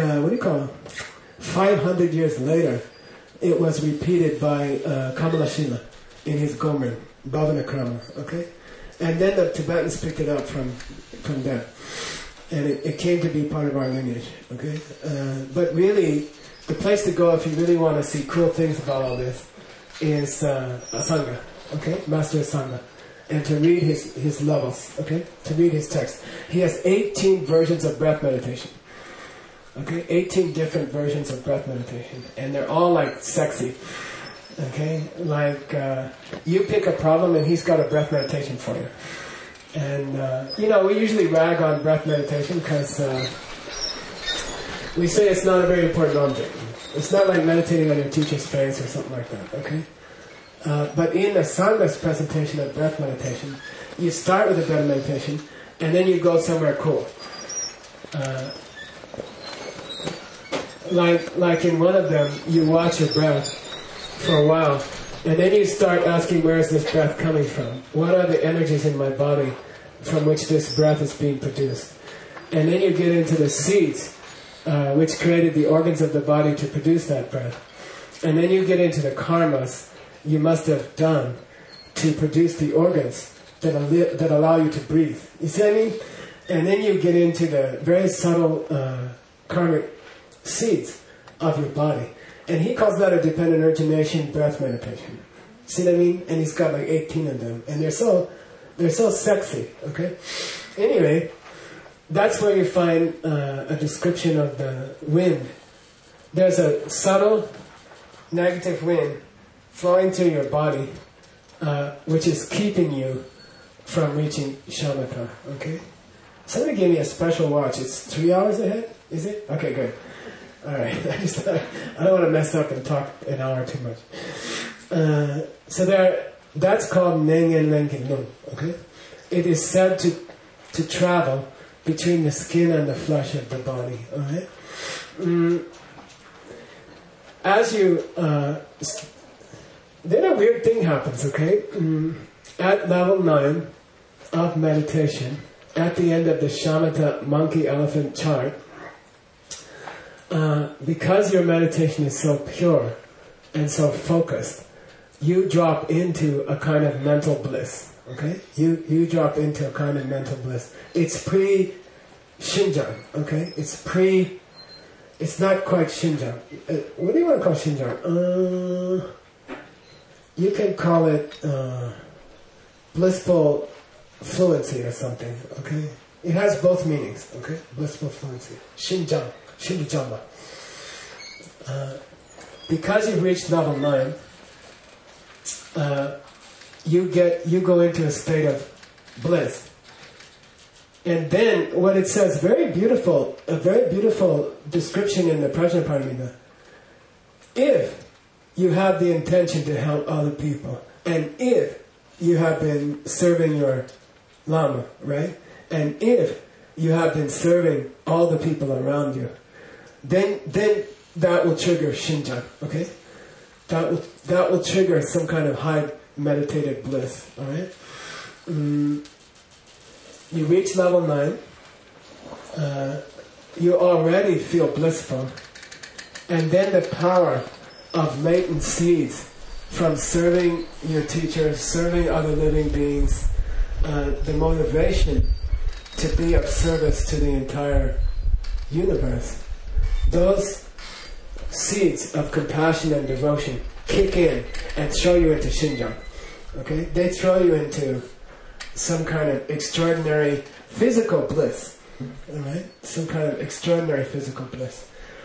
500 years later, it was repeated by Kamalashila in his Gomen, Bhavanakrama, okay? And then the Tibetans picked it up from there. And it came to be part of our lineage, okay? But really, the place to go if you really want to see cool things about all this is a Sangha, okay? Master of Sangha. and to read his levels, okay? To read his text. He has 18 versions of breath meditation. Okay? 18 different versions of breath meditation. And they're all like sexy. Okay? Like, you pick a problem and he's got a breath meditation for you. And, we usually rag on breath meditation because we say it's not a very important object. It's not like meditating on your teacher's face or something like that, okay? But in the Sangha's presentation of breath meditation, you start with a breath meditation, and then you go somewhere cool. Like in one of them, you watch your breath for a while, and then you start asking, where is this breath coming from? What are the energies in my body from which this breath is being produced? And then you get into the seeds, which created the organs of the body to produce that breath. And then you get into the karmas you must have done to produce the organs that allow you to breathe. You see what I mean? And then you get into the very subtle karmic seeds of your body. And he calls that a dependent origination breath meditation. See what I mean? And he's got like 18 of them. And they're so sexy, okay? Anyway, that's where you find a description of the wind. There's a subtle negative wind flowing through your body, which is keeping you from reaching shamatha, okay? Somebody gave me a special watch. It's 3 hours ahead, is it? Okay, good. All right. I don't want to mess up and talk an hour too much. That's called Nengen Lengen Lung, okay? It is said to travel between the skin and the flesh of the body, all right? As you... then a weird thing happens, okay? At level 9 of meditation, at the end of the shamatha monkey elephant chart, because your meditation is so pure and so focused, you drop into a kind of mental bliss, okay? You drop into a kind of mental bliss. It's pre-Shinjan, okay? It's not quite Shinjan. What do you want to call Shinjan? You can call it blissful fluency or something, okay? It has both meanings, okay? Blissful fluency. Shinjan. Shinjama. Because you've reached level 9, you go into a state of bliss. And then what it says, a very beautiful description in the Prajnaparamita. If you have the intention to help other people, and if you have been serving your Lama, right? And if you have been serving all the people around you, then that will trigger Shinjan, okay? That will trigger some kind of high meditative bliss, alright? You reach level 9, you already feel blissful, and then the power of latent seeds from serving your teacher, serving other living beings, the motivation to be of service to the entire universe, those seeds of compassion and devotion kick in and throw you into Shinjan. Okay? They throw you into some kind of extraordinary physical bliss. Alright? Some kind of extraordinary physical bliss.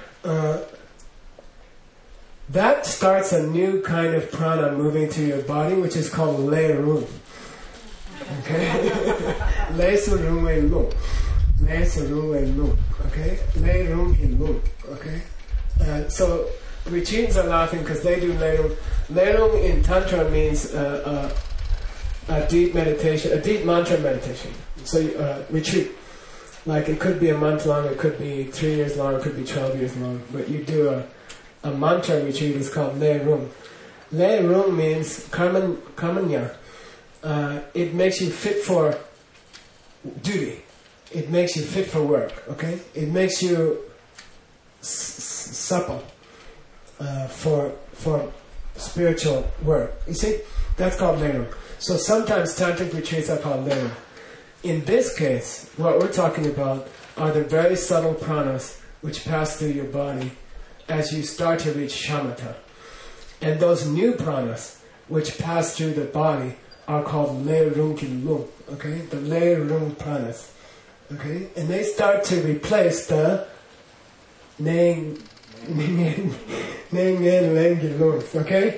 That starts a new kind of prana moving through your body, which is called Le Rum. Okay? Le Su Rum We Lung. Le Su Rum We Lung. Okay? Le Rum Hin Lung. Okay? So retreats are laughing because they do Le Rum. Le Rum in Tantra means a deep meditation, a deep mantra meditation. So retreat. Like it could be a month long, it could be 3 years long, it could be 12 years long. But you do a mantra retreat is called Le Rum. Le Rum means karmanya. It makes you fit for duty. It makes you fit for work. Okay? It makes you supple for spiritual work. You see? That's called Le Rum. So sometimes tantric retreats are called Le Rum. In this case, what we're talking about are the very subtle pranas which pass through your body as you start to reach shamatha. And those new pranas which pass through the body are called Le Rung Ki Lung, okay? The Le Rung pranas, okay? And they start to replace the Neng Yen Len Ki Lungs, okay?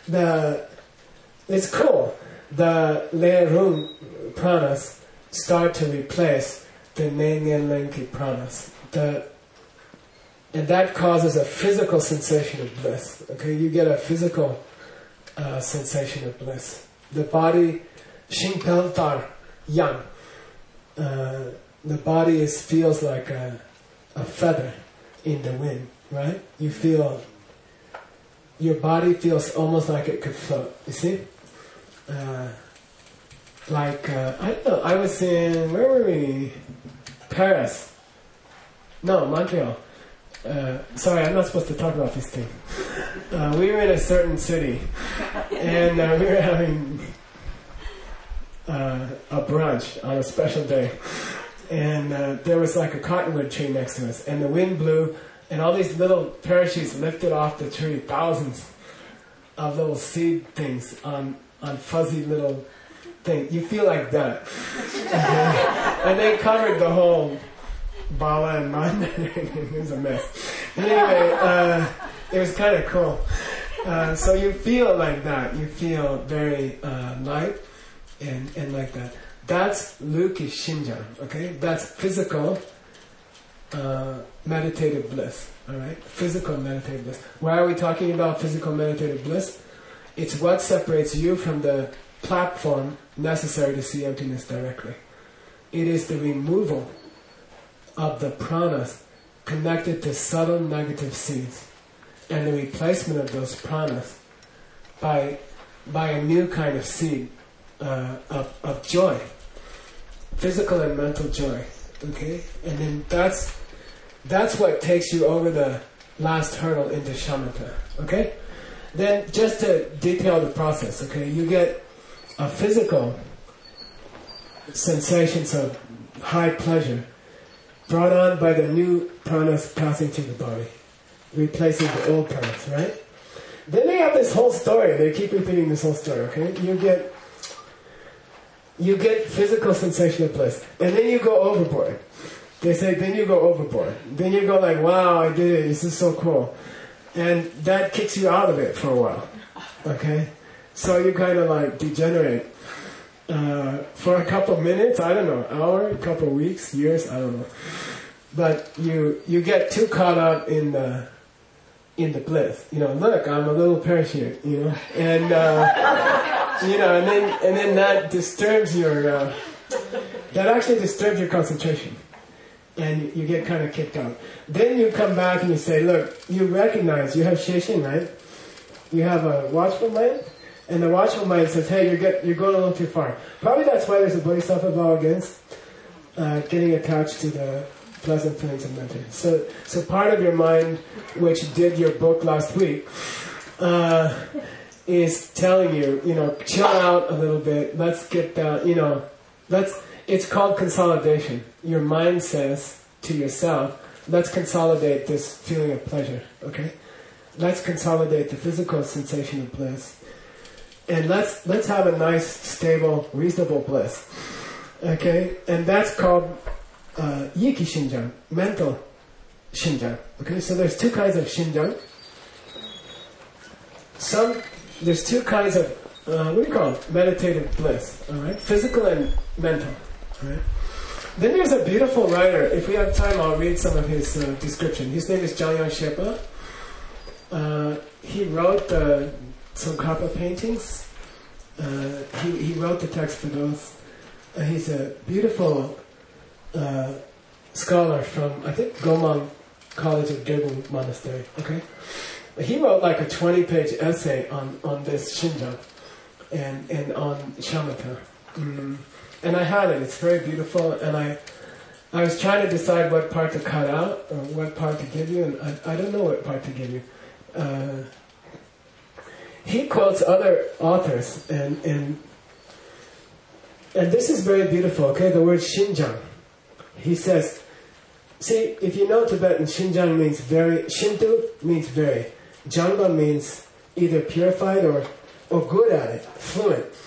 It's cool. The Le Rung pranas start to replace the Neng Yen Len Ki pranas. And that causes a physical sensation of bliss, okay? You get a physical sensation of bliss. The body, Shingpel Tar Yang. The body feels like a feather in the wind, right? You feel, your body feels almost like it could float, you see? I don't know, I was in, where were we? Paris. No, Montreal. Sorry, I'm not supposed to talk about this thing. We were in a certain city, and we were having a brunch on a special day, and there was like a cottonwood tree next to us, and the wind blew, and all these little parachutes lifted off the tree, thousands of little seed things on fuzzy little things. You feel like that. Okay? And they covered the whole Bala and mine. It was a mess. Anyway, it was kind of cool. So you feel like that. You feel very light and like that. That's Luki Shinjan, okay? That's physical meditative bliss, alright? Physical meditative bliss. Why are we talking about physical meditative bliss? It's what separates you from the platform necessary to see emptiness directly. It is the removal of the pranas connected to subtle negative seeds, and the replacement of those pranas by a new kind of seed of joy, physical and mental joy. Okay, and then that's what takes you over the last hurdle into shamatha. Okay, then just to detail the process. Okay, you get a physical sensations of high pleasure brought on by the new pranas passing through the body, replacing the old pranas, right? Then they have this whole story. They keep repeating this whole story, okay? You get physical sensation of bliss. And then you go overboard. They say, then you go overboard. Then you go like, wow, I did it. This is so cool. And that kicks you out of it for a while, okay? So you kind of like degenerate. For a couple minutes, I don't know, hour, a couple weeks, years, I don't know. But you get too caught up in the bliss. You know, look, I'm a little parachute, you know, and you know, and then that disturbs that actually disturbs your concentration, and you get kind of kicked out. Then you come back and you say, look, you recognize you have Sheshin, right? You have a watchful mind. And the watchful mind says, hey, you're going a little too far. Probably that's why there's a bodhisattva vow against getting attached to the pleasant feelings of meditation. So part of your mind, which did your book last week, is telling you, you know, chill out a little bit. Let's get down, you know, it's called consolidation. Your mind says to yourself, let's consolidate this feeling of pleasure, okay? Let's consolidate the physical sensation of bliss. And let's have a nice, stable, reasonable bliss. Okay? And that's called Yiki Shinjan, mental Shinjan. Okay? So there's two kinds of Shinjan. There's two kinds of, what do you call it? Meditative bliss. Alright? Physical and mental. Alright? Then there's a beautiful writer. If we have time, I'll read some of his description. His name is Jangyan Shepa. He wrote Tsongkhapa paintings. He wrote the text for those. He's a beautiful scholar from, I think, Gomang College of Dribung Monastery. Okay, he wrote like a 20-page essay on this Shinjan and on shamatha. And I had it. It's very beautiful. And I was trying to decide what part to cut out or what part to give you, and I don't know what part to give you. He quotes other authors, and this is very beautiful, okay? The word Shinjan. He says, see, if you know Tibetan, Shinjan means very, Shintu means very. Jangba means either purified or good at it, fluent.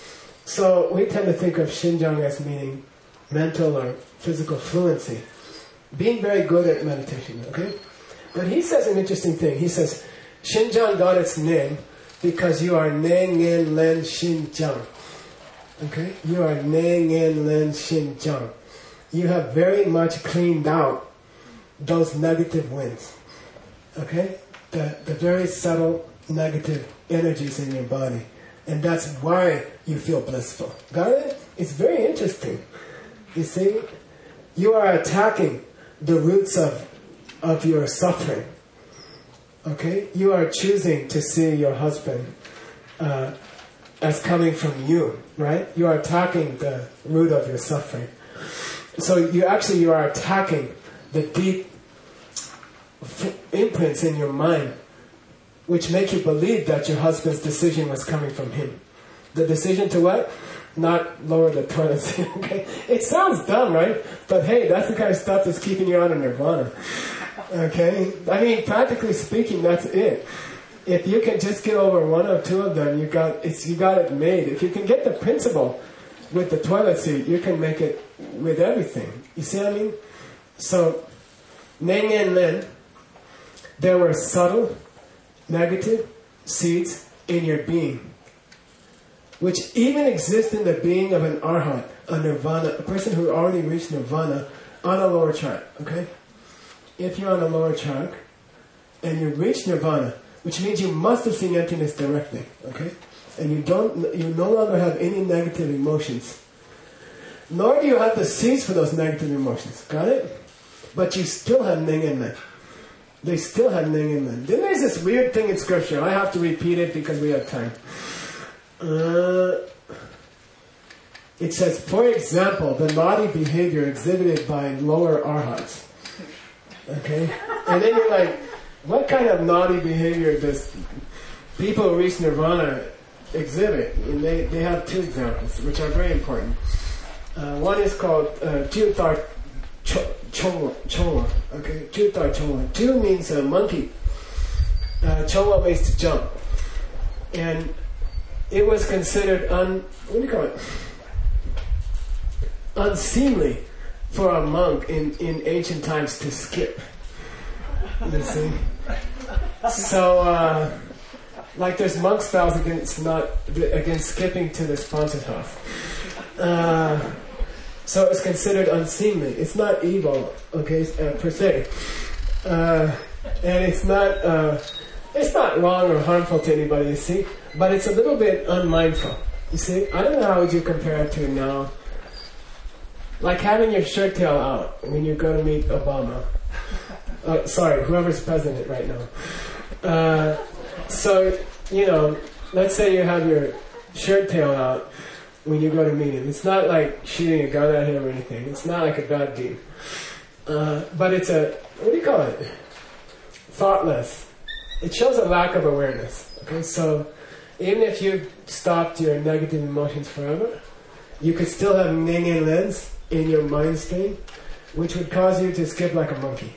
So we tend to think of Shinjang as meaning mental or physical fluency. Being very good at meditation, okay? But he says an interesting thing. He says, Shinjang got its name because you are Nengen Len Shinjang. Okay? You are Nengen Len Shinjang. You have very much cleaned out those negative winds. Okay? The very subtle negative energies in your body. And that's why you feel blissful. Got it? It's very interesting. You see? You are attacking the roots of your suffering. Okay? You are choosing to see your husband as coming from you, right? You are attacking the root of your suffering. So you are attacking the deep imprints in your mind which make you believe that your husband's decision was coming from him. The decision to what? Not lower the toilet seat. Okay? It sounds dumb, right? But hey, that's the kind of stuff that's keeping you out of nirvana. Okay? I mean, practically speaking, that's it. If you can just get over one or two of them, you got it made. If you can get the principle with the toilet seat, you can make it with everything. You see what I mean? So, Neng and Len, there were subtle, negative seeds in your being, which even exist in the being of an arhat, a nirvana, a person who already reached nirvana on a lower track. Okay? If you're on a lower track and you reach nirvana, which means you must have seen emptiness directly, okay? And you no longer have any negative emotions, nor do you have the seeds for those negative emotions. Got it? But you still have Ning and Len. They still have Ning and Len. Then there's this weird thing in scripture. I have to repeat it because we have time. It says, for example, the naughty behavior exhibited by lower arhats. Okay? And then you're like, what kind of naughty behavior does people who reach nirvana exhibit? And they have two examples, which are very important. One is called Jutar Chowa. Okay? Jutar Chowa. Ju means monkey. Chowa means to jump. And it was considered unseemly for a monk in ancient times to skip. You see? So, like there's monk spells against skipping to the Sponsorhof. So it's considered unseemly. It's not evil, okay, per se. And it's not wrong or harmful to anybody, you see? But it's a little bit unmindful. You see? I don't know how would you compare it to now. Like having your shirt tail out when you go to meet Obama. Sorry, whoever's president right now. So, let's say you have your shirt tail out when you go to meet him. It's not like shooting a gun at him or anything. It's not like a bad deed. But it's what do you call it? Thoughtless. It shows a lack of awareness. Okay, so even if you stopped your negative emotions forever, you could still have Ning and Lens in your mind state, which would cause you to skip like a monkey.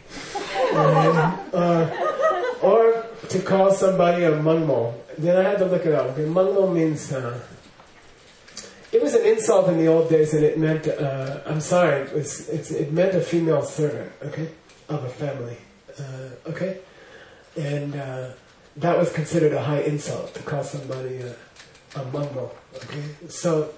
Or to call somebody a mungmo. Then I had to look it up. Okay, mungmo means it was an insult in the old days, and it meant it meant a female servant, okay, of a family, okay, and that was considered a high insult to call somebody a mungmo, okay. So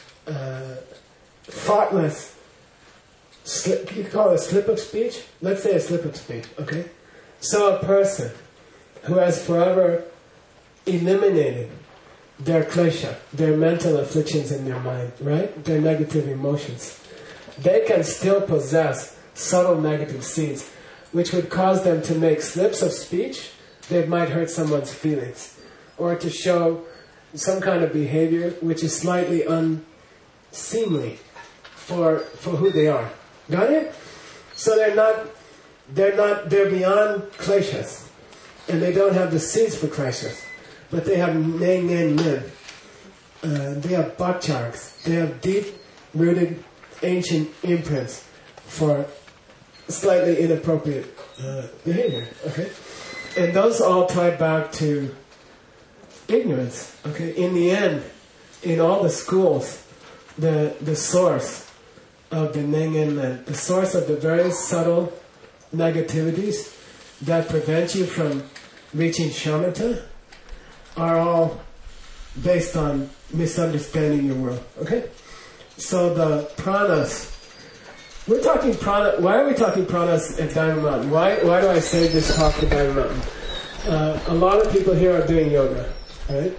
thoughtless. You call it a slip of speech? Let's say a slip of speech, okay? So a person who has forever eliminated their klesha, their mental afflictions in their mind, right? Their negative emotions, they can still possess subtle negative seeds, which would cause them to make slips of speech that might hurt someone's feelings, or to show some kind of behavior which is slightly unseemly for who they are. Got it? So they're beyond kleshas, and they don't have the seeds for kleshas, but they have Neng and Len. They have bhakchargs. They have deep-rooted ancient imprints for slightly inappropriate behavior. Okay, and those all tie back to ignorance. Okay, in the end, in all the schools, the source of the Nengen, the source of the very subtle negativities that prevent you from reaching shamatha are all based on misunderstanding your world. Okay? So the pranas, we're talking prana. Why are we talking pranas at Diamond Mountain? Why do I say this talk at Diamond Mountain? A lot of people here are doing yoga, right?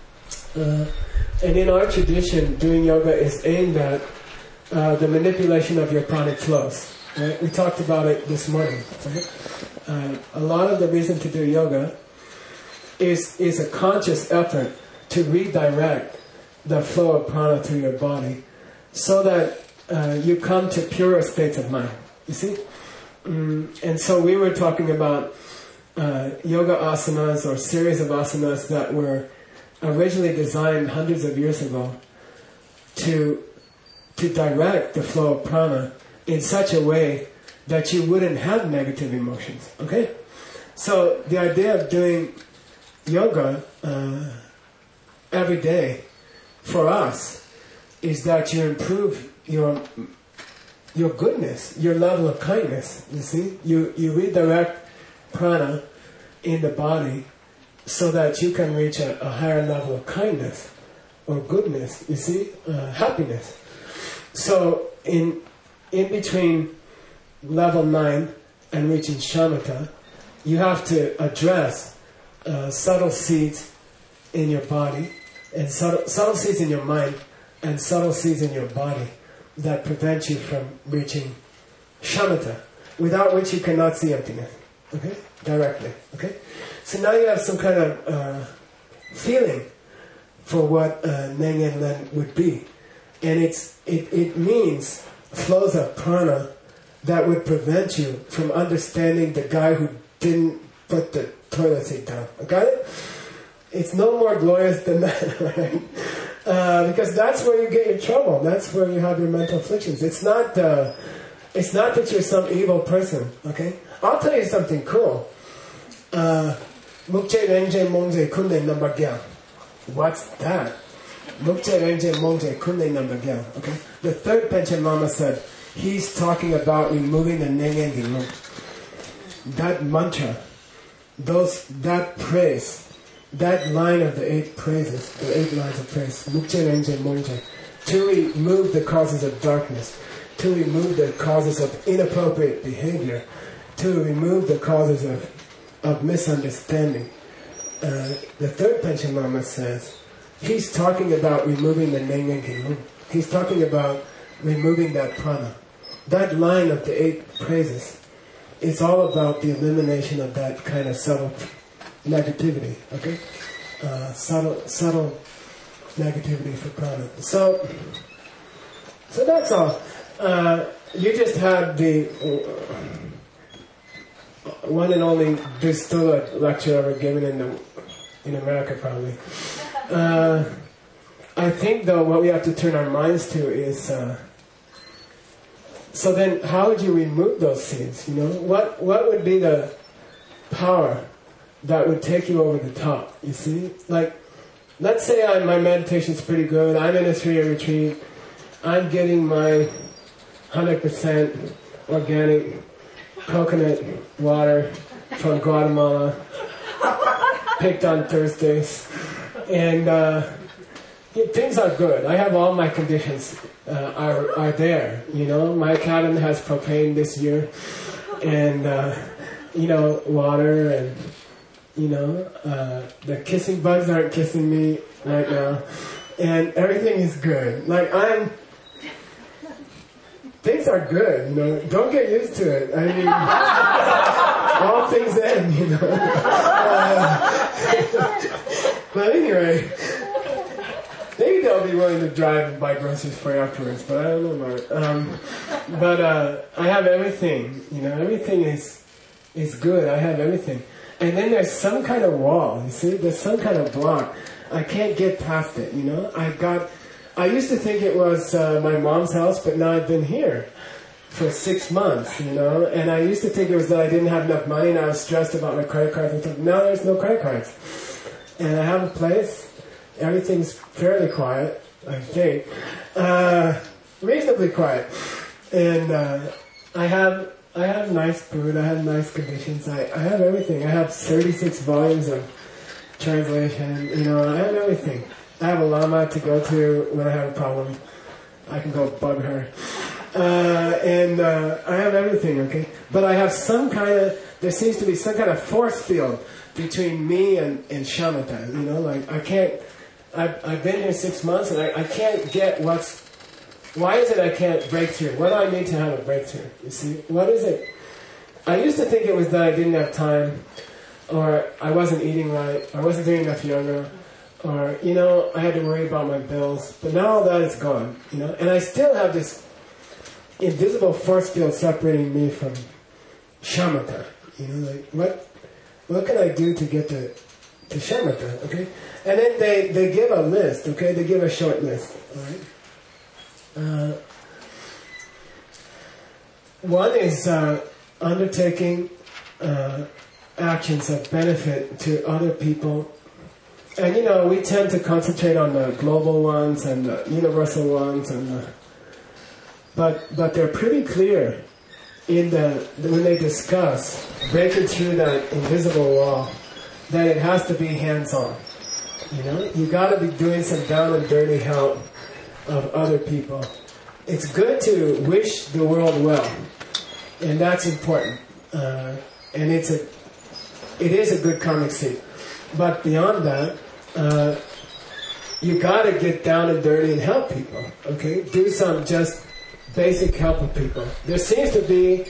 And in our tradition, doing yoga is aimed at the manipulation of your pranic flows. Right? We talked about it this morning. Right? A lot of the reason to do yoga is a conscious effort to redirect the flow of prana through your body so that you come to purer states of mind. You see? And so we were talking about yoga asanas or series of asanas that were originally designed hundreds of years ago to direct the flow of prana in such a way that you wouldn't have negative emotions. Okay? So the idea of doing yoga every day for us is that you improve your goodness, your level of kindness. You see? You redirect prana in the body so that you can reach a higher level of kindness or goodness, you see, happiness. So in between level 9 and reaching shamatha, you have to address subtle seeds in your body, and subtle seeds in your mind, and subtle seeds in your body that prevent you from reaching shamatha, without which you cannot see emptiness. Okay? Directly. Okay? So now you have some kind of feeling for what Nengen Len would be. And it means flows of prana that would prevent you from understanding the guy who didn't put the toilet seat down. Okay? It's no more glorious than that, right? Because that's where you get your trouble. That's where you have your mental afflictions. It's not that you're some evil person. Okay? I'll tell you something cool. Mukche Renje Mongje Kunde Nambagya. What's that? Mukche Renje Mongje Kunde Nambagya. Okay? The third Panchen Lama said, he's talking about removing the Nengen Gilung. That mantra, that praise, that line of the 8 praises, the 8 lines of praise, Mukche Renje Mongje, to remove the causes of darkness, to remove the causes of inappropriate behavior, to remove the causes of misunderstanding. The third Panchen Lama says, he's talking about removing the Nengen Gilung. He's talking about removing that prana. That line of the 8 praises is all about the elimination of that kind of subtle negativity. Okay? Subtle negativity for prana. So that's all. You just had the one and only Vistula lecture ever given in America, probably. I think, though, what we have to turn our minds to is, so then how would you remove those seeds? You know, what would be the power that would take you over the top? You see, like, let's say my meditation's pretty good. I'm in a 3-year retreat. I'm getting my 100% organic coconut water from Guatemala, picked on Thursdays, and things are good. I have all my conditions are there. You know, my cabin has propane this year, and water, and the kissing bugs aren't kissing me right now, and everything is good. Like things are good, you know. Don't get used to it. I mean, all things end, you know. But anyway, maybe they'll be willing to drive and buy groceries for you afterwards, but I don't know about it. But I have everything, you know. Everything is good. I have everything. And then there's some kind of wall, you see? There's some kind of block. I can't get past it, you know. I used to think it was my mom's house, but now I've been here for 6 months, you know, and I used to think it was that I didn't have enough money and I was stressed about my credit cards and stuff. Now there's no credit cards. And I have a place, everything's fairly quiet, I think. Reasonably quiet. And I have nice food, I have nice conditions, I have everything. I have 36 volumes of translation, I have everything. I have a lama to go to when I have a problem. I can go bug her. And I have everything, okay? But I have there seems to be some kind of force field between me and shamatha, like I've been here 6 months and I can't get why is it I can't break through? What do I need to have a breakthrough? You see, what is it? I used to think it was that I didn't have time, or I wasn't eating right, I wasn't doing enough yoga, or, I had to worry about my bills. But now all that is gone, and I still have this invisible force field separating me from shamatha. Like, what can I do to get to shamatha, okay? And then they give a list, okay? They give a short list, all right? One is undertaking actions of benefit to other people. And we tend to concentrate on the global ones and the universal ones, but they're pretty clear when they discuss breaking through that invisible wall, that it has to be hands-on. You got to be doing some down and dirty help of other people. It's good to wish the world well, and that's important. And it is a good karmic seed. But beyond that, you got to get down and dirty and help people. Okay, do some just basic help of people. There seems to be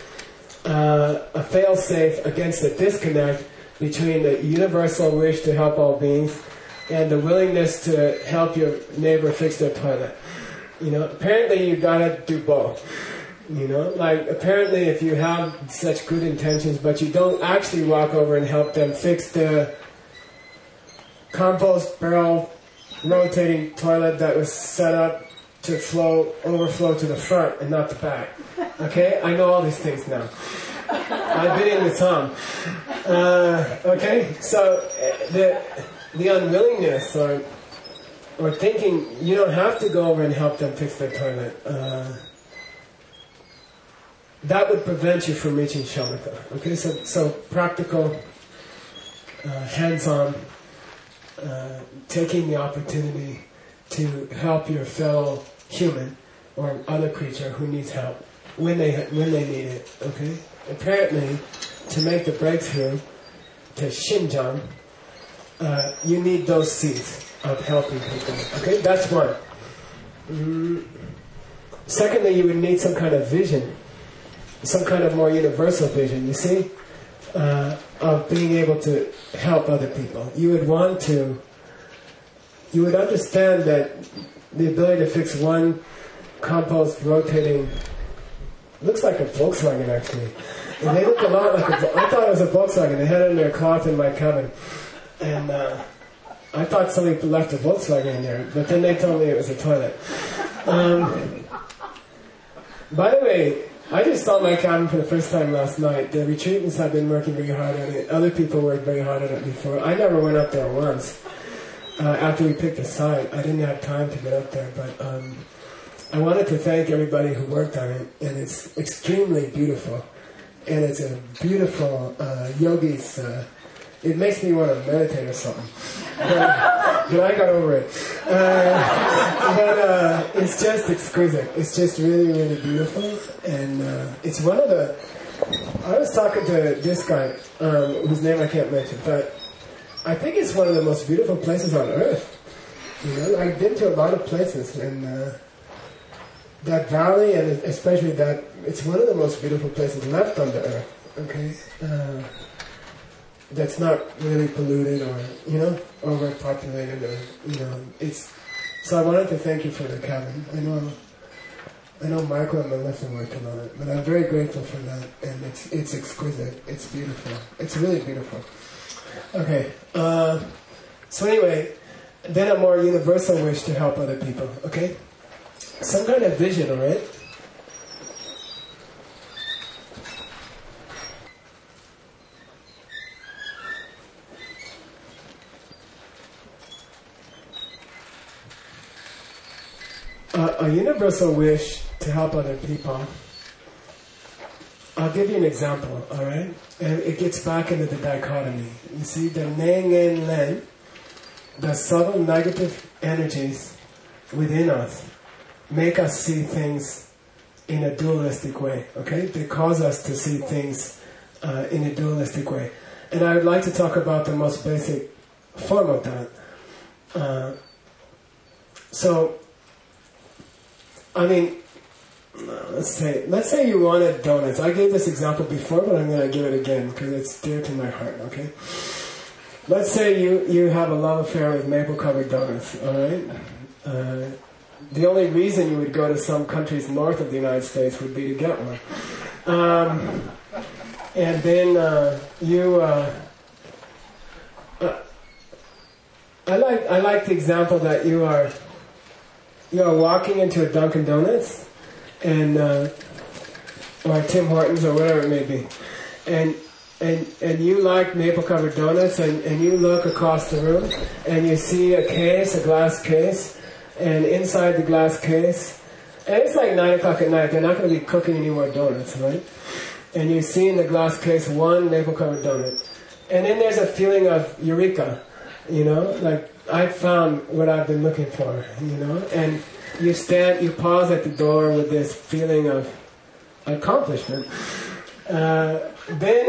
a fail-safe against the disconnect between the universal wish to help all beings and the willingness to help your neighbor fix their toilet. Apparently you gotta do both. Like apparently if you have such good intentions, but you don't actually walk over and help them fix the compost barrel rotating toilet that was set up to overflow to the front and not the back. Okay? I know all these things now. I've been in the Tom. Okay? So the unwillingness or thinking you don't have to go over and help them fix their toilet, that would prevent you from reaching shamatha. Okay, so practical, hands-on, taking the opportunity to help your fellow human or other creature who needs help when they need it. Okay, apparently, to make the breakthrough to Shinjan, you need those seeds of helping people. Okay, that's one. Secondly, you would need some kind of vision, some kind of more universal vision, you see, of being able to help other people. You would understand that the ability to fix one compost rotating, looks like a Volkswagen actually. And they look a lot like I thought it was a Volkswagen. They had it in their cloth in my cabin. And I thought somebody left a Volkswagen in there, but then they told me it was a toilet. By the way, I just saw my cabin for the first time last night. The retreatants have been working very hard on it. Other people worked very hard on it before. I never went up there once. After we picked a site, I didn't have time to get up there, but I wanted to thank everybody who worked on it, and it's extremely beautiful. And it's a beautiful yogi's... it makes me want to meditate or something. But I got over it. But it's just exquisite. It's just really, really beautiful. And it's one of the... I was talking to this guy, whose name I can't mention, but I think it's one of the most beautiful places on earth. I've been to a lot of places, and that valley, and especially that, it's one of the most beautiful places left on the earth. Okay? That's not really polluted or, overpopulated or, it's... So I wanted to thank you for the cabin. I know Michael and Melissa working on it, but I'm very grateful for that, and it's exquisite. It's beautiful. It's really beautiful. Okay. So anyway, then a more universal wish to help other people, okay? Some kind of vision, alright? a universal wish to help other people. I'll give you an example, all right? And it gets back into the dichotomy. You see, the Neng and Len, the subtle negative energies within us, make us see things in a dualistic way, okay? They cause us to see things in a dualistic way. And I would like to talk about the most basic form of that. Let's say you wanted donuts. I gave this example before, but I'm going to give it again because it's dear to my heart, okay? Let's say you have a love affair with maple-covered donuts, all right? The only reason you would go to some countries north of the United States would be to get one. And then I like the example that you are walking into a Dunkin' Donuts and or Tim Hortons or whatever it may be, and you like maple covered donuts, and you look across the room and you see a glass case, and inside the glass case, and it's like 9 o'clock at night, they're not going to be cooking any more donuts, right? And you see in the glass case one maple covered donut, and then there's a feeling of eureka, like I found what I've been looking for, and you pause at the door with this feeling of accomplishment. Then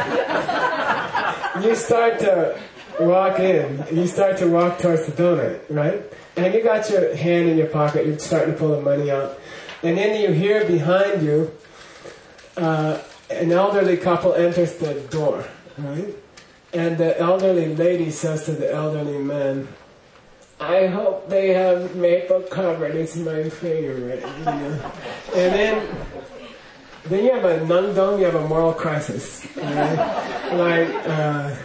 you start to walk in. You start to walk towards the donut, right? And you got your hand in your pocket. You're starting to pull the money out. And then you hear behind you an elderly couple enters the door, right? And the elderly lady says to the elderly man, "I hope they have maple covered. It's my favorite." And then you have a nundong, you have a moral crisis. Right?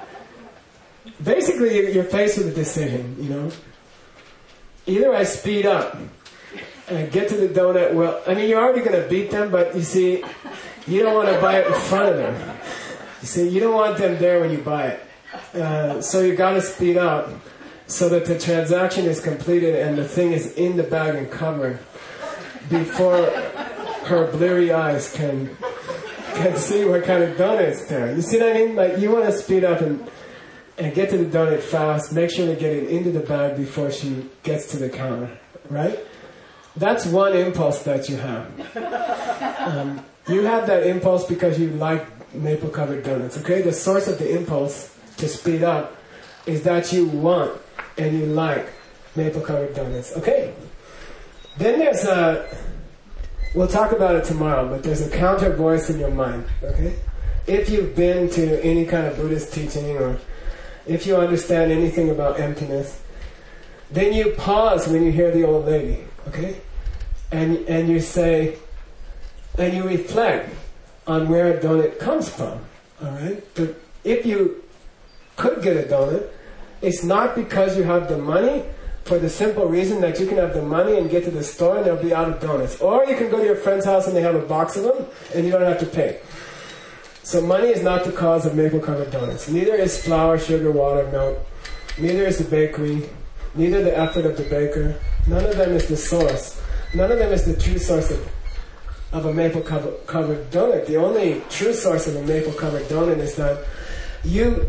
Basically, you're faced with a decision. Either I speed up and get to the donut. Well, you're already going to beat them, but you see, you don't want to buy it in front of them. You see, you don't want them there when you buy it. So you got to speed up so that the transaction is completed and the thing is in the bag and covered before her bleary eyes can see what kind of donut it's there. You see what I mean? Like, you want to speed up and get to the donut fast. Make sure to get it into the bag before she gets to the counter, right? That's one impulse that you have. You have that impulse because you like maple-covered donuts, okay? The source of the impulse to speed up is that you want and you like maple-covered donuts, okay? Then there's we'll talk about it tomorrow, but there's a counter voice in your mind, okay? If you've been to any kind of Buddhist teaching, or if you understand anything about emptiness, then you pause when you hear the old lady, okay? And you say, and you reflect on where a donut comes from, all right? But if you could get a donut, it's not because you have the money, for the simple reason that you can have the money and get to the store and they'll be out of donuts. Or you can go to your friend's house and they have a box of them and you don't have to pay. So money is not the cause of maple-covered donuts. Neither is flour, sugar, water, milk. Neither is the bakery. Neither the effort of the baker. None of them is the source. None of them is the true source of a maple-covered donut. The only true source of a maple-covered donut is that you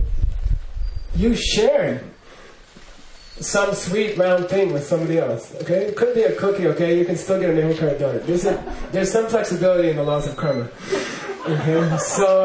share some sweet round thing with somebody else, okay? It could be a cookie, okay? You can still get a maple-covered donut. There's some flexibility in the laws of karma, okay?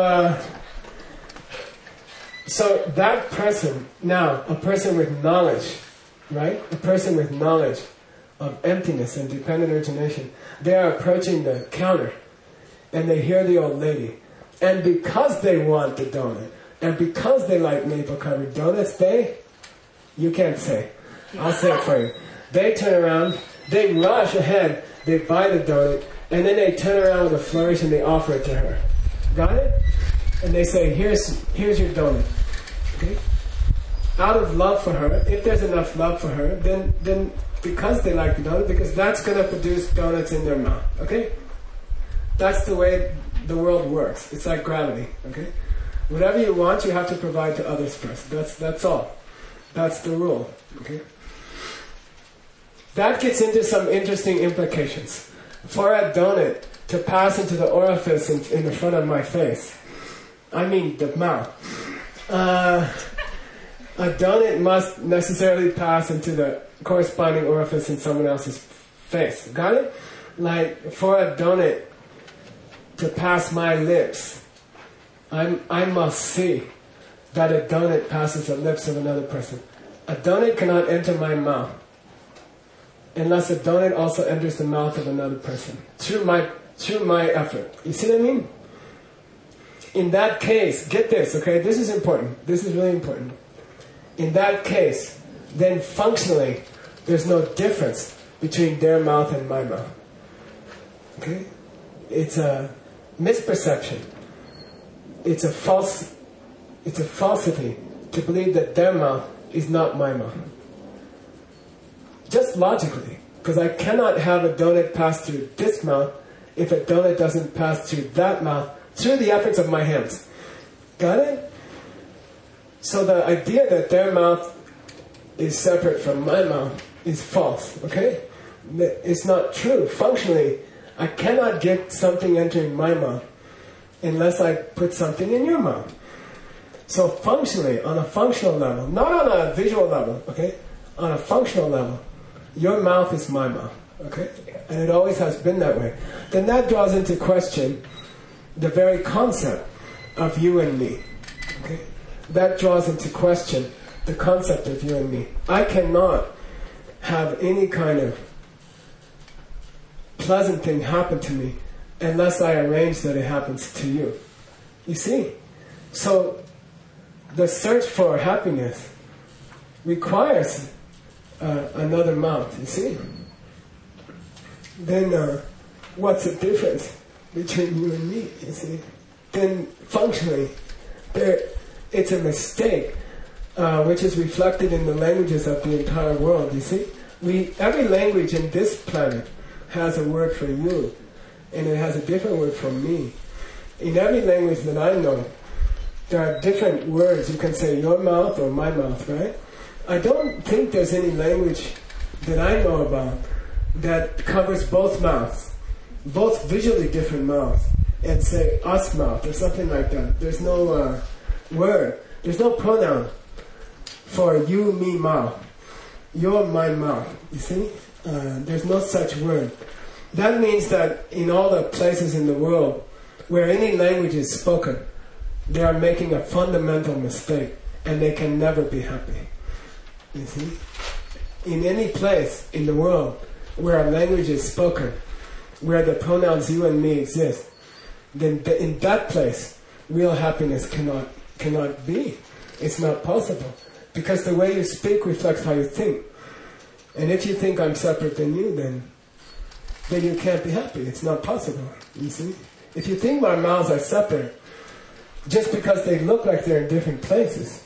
So that person, now, a person with knowledge, right? A person with knowledge of emptiness and dependent origination, they are approaching the counter, and they hear the old lady. And because they want the donut, and because they like maple-covered donuts, you can't say. I'll say it for you. They turn around, they rush ahead, they buy the donut, and then they turn around with a flourish and they offer it to her. Got it? And they say, here's your donut. Okay? Out of love for her, if there's enough love for her, then because they like the donut, because that's going to produce donuts in their mouth. Okay? That's the way the world works. It's like gravity. Okay? Whatever you want, you have to provide to others first. That's all. That's the rule. Okay? that gets into some interesting implications. For a donut to pass into the orifice in the front of my face, I mean the mouth, a donut must necessarily pass into the corresponding orifice in someone else's face. Got it? Like, for a donut to pass my lips, I must see that a donut passes the lips of another person. A donut cannot enter my mouth unless a donut also enters the mouth of another person through my effort. You see what I mean? In that case, get this, okay? This is important. This is really important. In that case, then functionally, there's no difference between their mouth and my mouth. Okay? It's a misperception. It's a falsity to believe that their mouth is not my mouth. Just logically. Because I cannot have a donut pass through this mouth if a donut doesn't pass through that mouth through the efforts of my hands. Got it? So the idea that their mouth is separate from my mouth is false, okay? It's not true. Functionally, I cannot get something entering my mouth unless I put something in your mouth. So functionally, on a functional level, not on a visual level, okay? On a functional level, your mouth is my mouth, okay? And it always has been that way. Then that draws into question the very concept of you and me, okay? That draws into question the concept of you and me. I cannot have any kind of pleasant thing happen to me unless I arrange that it happens to you. You see? So the search for happiness requires another mouth, you see? Then what's the difference between you and me, you see? Then functionally, it's a mistake, which is reflected in the languages of the entire world, you see? Every language in this planet has a word for you, and it has a different word for me. In every language that I know, there are different words. You can say your mouth or my mouth, right? I don't think there's any language that I know about that covers both mouths, both visually different mouths, and say us mouth or something like that. There's no word, there's no pronoun for you, me, mouth. Your, my mouth, you see? There's no such word. That means that in all the places in the world where any language is spoken, they are making a fundamental mistake and they can never be happy. You see? In any place in the world where a language is spoken, where the pronouns you and me exist, then in that place, real happiness cannot be. It's not possible. Because the way you speak reflects how you think. And if you think I'm separate than you, then you can't be happy. It's not possible, you see? If you think our mouths are separate, just because they look like they're in different places,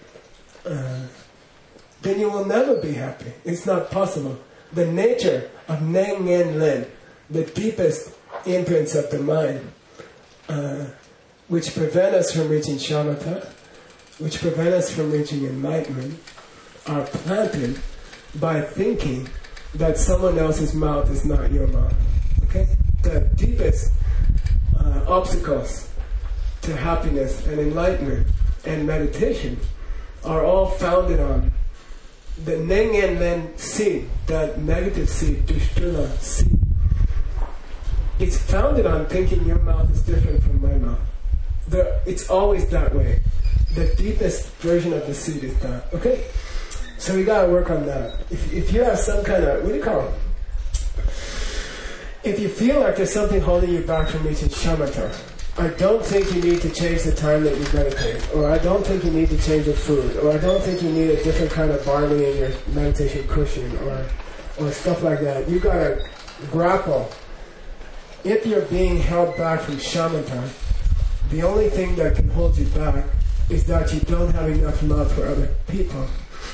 then you will never be happy. It's not possible. The nature of Neng Yen Len, the deepest imprints of the mind, which prevent us from reaching shamatha, which prevent us from reaching enlightenment, are planted by thinking that someone else's mouth is not your mouth. Okay? The deepest obstacles to happiness and enlightenment and meditation are all founded on the Neng Yen Len seed, that negative seed, Dushtuna seed. It's founded on thinking your mouth is different from my mouth. It's always that way. The deepest version of the seed is that. Okay? So we gotta work on that. If you have some kind of, what do you call it? If you feel like there's something holding you back from reaching shamatha, I don't think you need to change the time that you meditate, or I don't think you need to change your food, or I don't think you need a different kind of barley in your meditation cushion, or stuff like that. You gotta grapple. If you're being held back from shamatha, the only thing that can hold you back is that you don't have enough love for other people.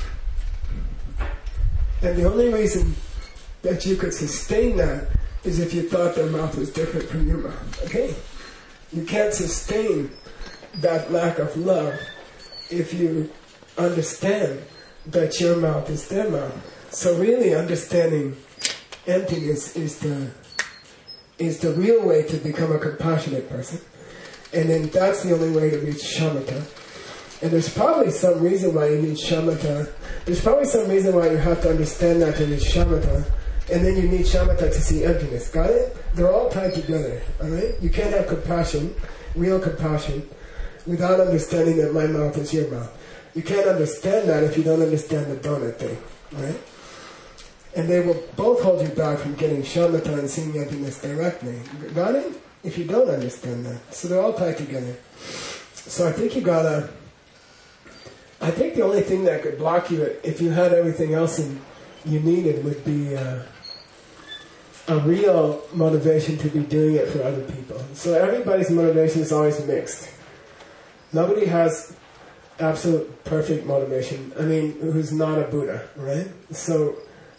And the only reason that you could sustain that is if you thought their mouth was different from your mouth. Okay? You can't sustain that lack of love if you understand that your mouth is their mouth. So really understanding emptiness is the real way to become a compassionate person. And then that's the only way to reach shamatha. And there's probably some reason why you need shamatha. There's probably some reason why you have to understand that to reach shamatha. And then you need shamatha to see emptiness. Got it? They're all tied together. Alright? You can't have compassion, real compassion, without understanding that my mouth is your mouth. You can't understand that if you don't understand the donut thing. Right? And they will both hold you back from getting shamatha and seeing emptiness directly. Got it? If you don't understand that. So they're all tied together. So I think the only thing that could block you, if you had everything else you needed, would be a real motivation to be doing it for other people. So everybody's motivation is always mixed. Nobody has absolute perfect motivation. I mean, who's not a Buddha, right? So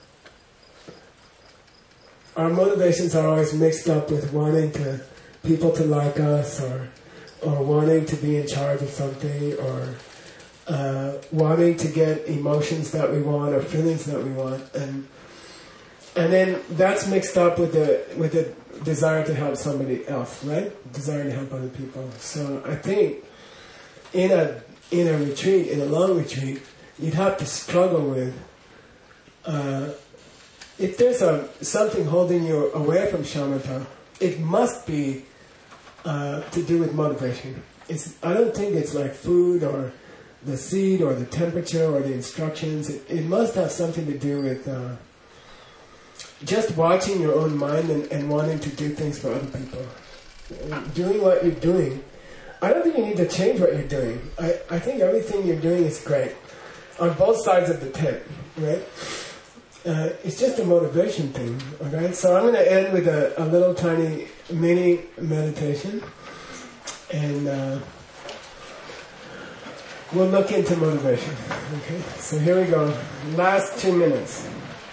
our motivations are always mixed up with wanting people to like us, or wanting to be in charge of something, or wanting to get emotions that we want or feelings that we want, and then that's mixed up with the desire to help somebody else, right? Desire to help other people. So I think in a retreat, in a long retreat, you'd have to struggle with if there's something holding you away from shamatha, it must be to do with motivation. I don't think it's like food or the seed or the temperature or the instructions. It must have something to do with just watching your own mind and wanting to do things for other people. Doing what you're doing. I don't think you need to change what you're doing. I think everything you're doing is great. On both sides of the tent, right? It's just a motivation thing, okay? So I'm going to end with a little tiny mini meditation, and we'll look into motivation, okay? So here we go. Last 2 minutes.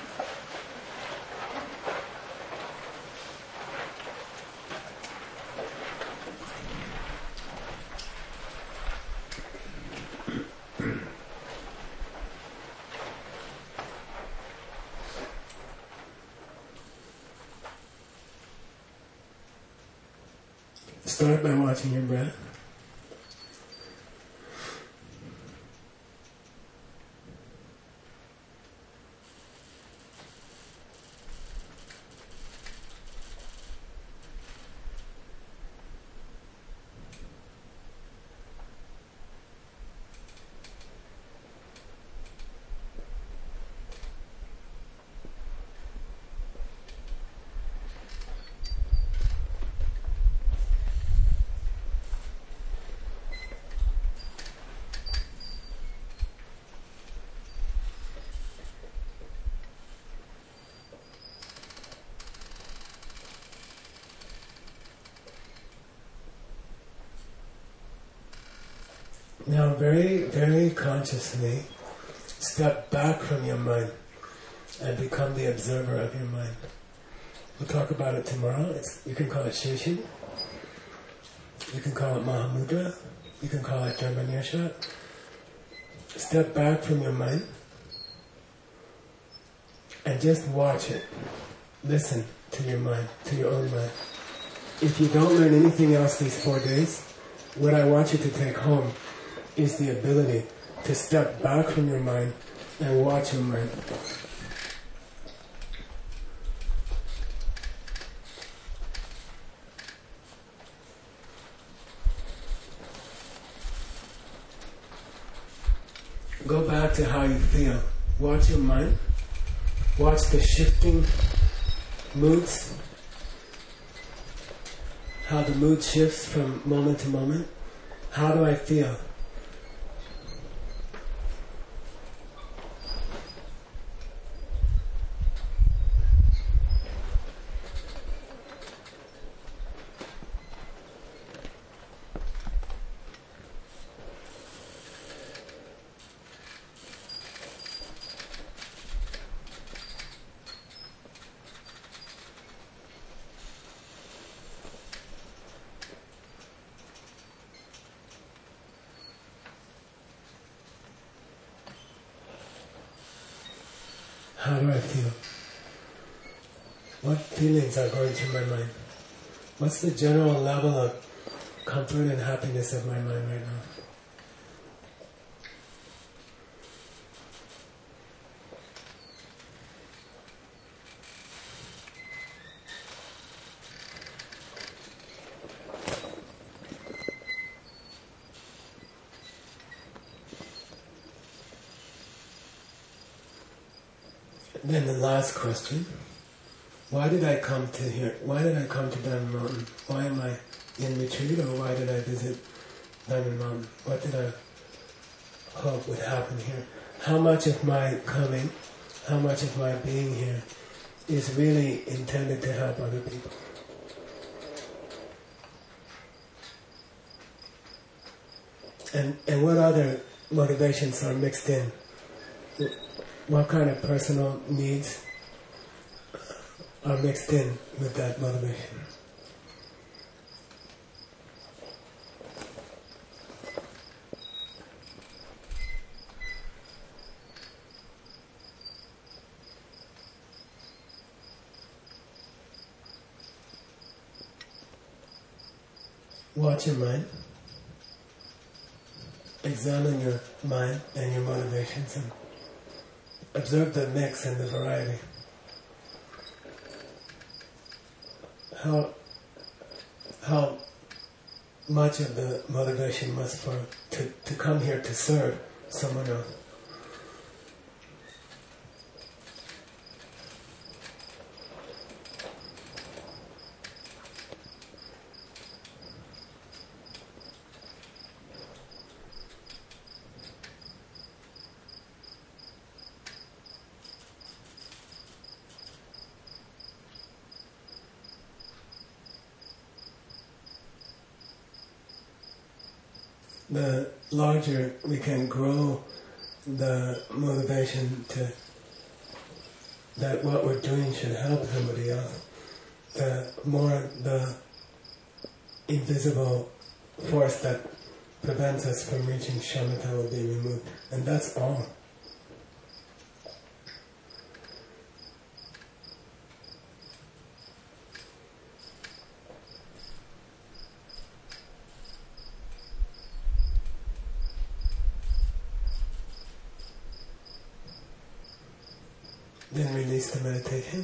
Start by watching your breath. Now very, very consciously step back from your mind and become the observer of your mind. We'll talk about it tomorrow. You can call it Sheshin. You can call it Mahamudra. You can call it Dharmanyasha. Step back from your mind and just watch it. Listen to your mind, to your own mind. If you don't learn anything else these 4 days, what I want you to take home is the ability to step back from your mind and watch your mind. Go back to how you feel. Watch your mind. Watch the shifting moods. How the mood shifts from moment to moment. How do I feel? How do I feel? What feelings are going through my mind? What's the general level of comfort and happiness of my mind right now? Then the last question, why did I come to here? Why did I come to Diamond Mountain? Why am I in retreat, or why did I visit Diamond Mountain? What did I hope would happen here? How much of my coming, how much of my being here is really intended to help other people? And what other motivations are mixed in? What kind of personal needs are mixed in with that motivation? Watch your mind. Examine your mind and your motivations and observe the mix and the variety. How much of the motivation must to come here to serve someone else? The larger we can grow the motivation to that what we're doing should help somebody else, the more the invisible force that prevents us from reaching shamatha will be removed. And that's all. Then release the meditation.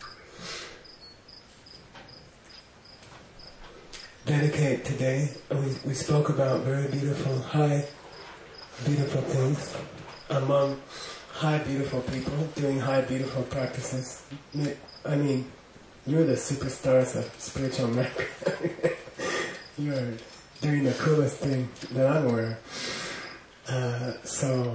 Dedicate today. We spoke about very beautiful, high, beautiful things among high, beautiful people doing high, beautiful practices. I mean, you're the superstars of spiritual Mecca. You're doing the coolest thing that I'm aware of. So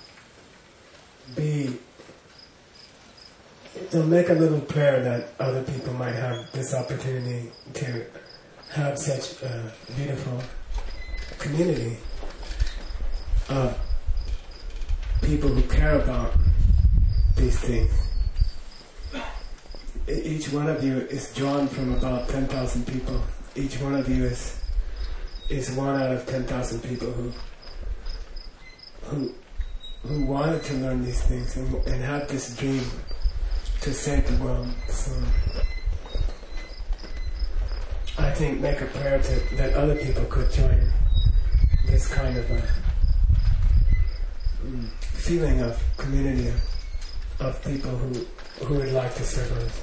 make a little prayer that other people might have this opportunity to have such a beautiful community of people who care about these things. Each one of you is drawn from about 10,000 people. Each one of you is one out of 10,000 people who wanted to learn these things and have this dream to save the world. So I think make a prayer that other people could join this kind of a feeling of community of people who would like to serve others.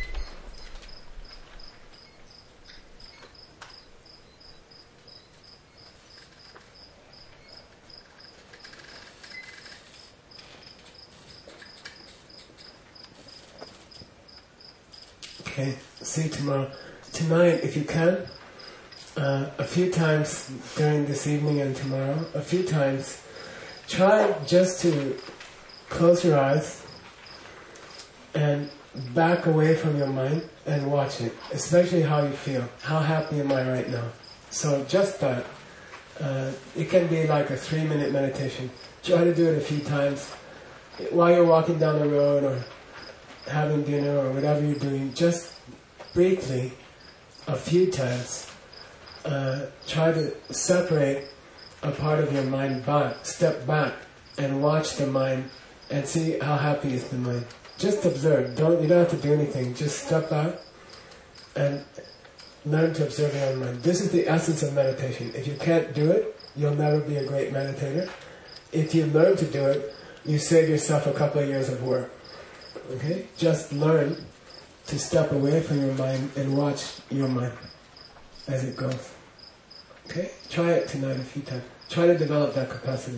Okay, see you tomorrow. Tonight, if you can, a few times during this evening and tomorrow, a few times, try just to close your eyes and back away from your mind and watch it, especially how you feel. How happy am I right now? So just that. It can be like a 3-minute meditation. Try to do it a few times while you're walking down the road or having dinner or whatever you're doing. Just briefly, a few times, try to separate a part of your mind back, step back, and watch the mind and see how happy is the mind. Just observe. You don't have to do anything. Just step out and learn to observe your own mind. This is the essence of meditation. If you can't do it, you'll never be a great meditator. If you learn to do it, you save yourself a couple of years of work. Okay? Just learn to step away from your mind and watch your mind as it goes. Okay? Try it tonight a few times. Try to develop that capacity.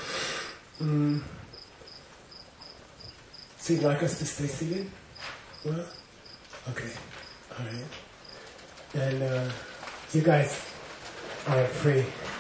So you'd like us to stay seated? Well, okay. Alright. And you guys are free.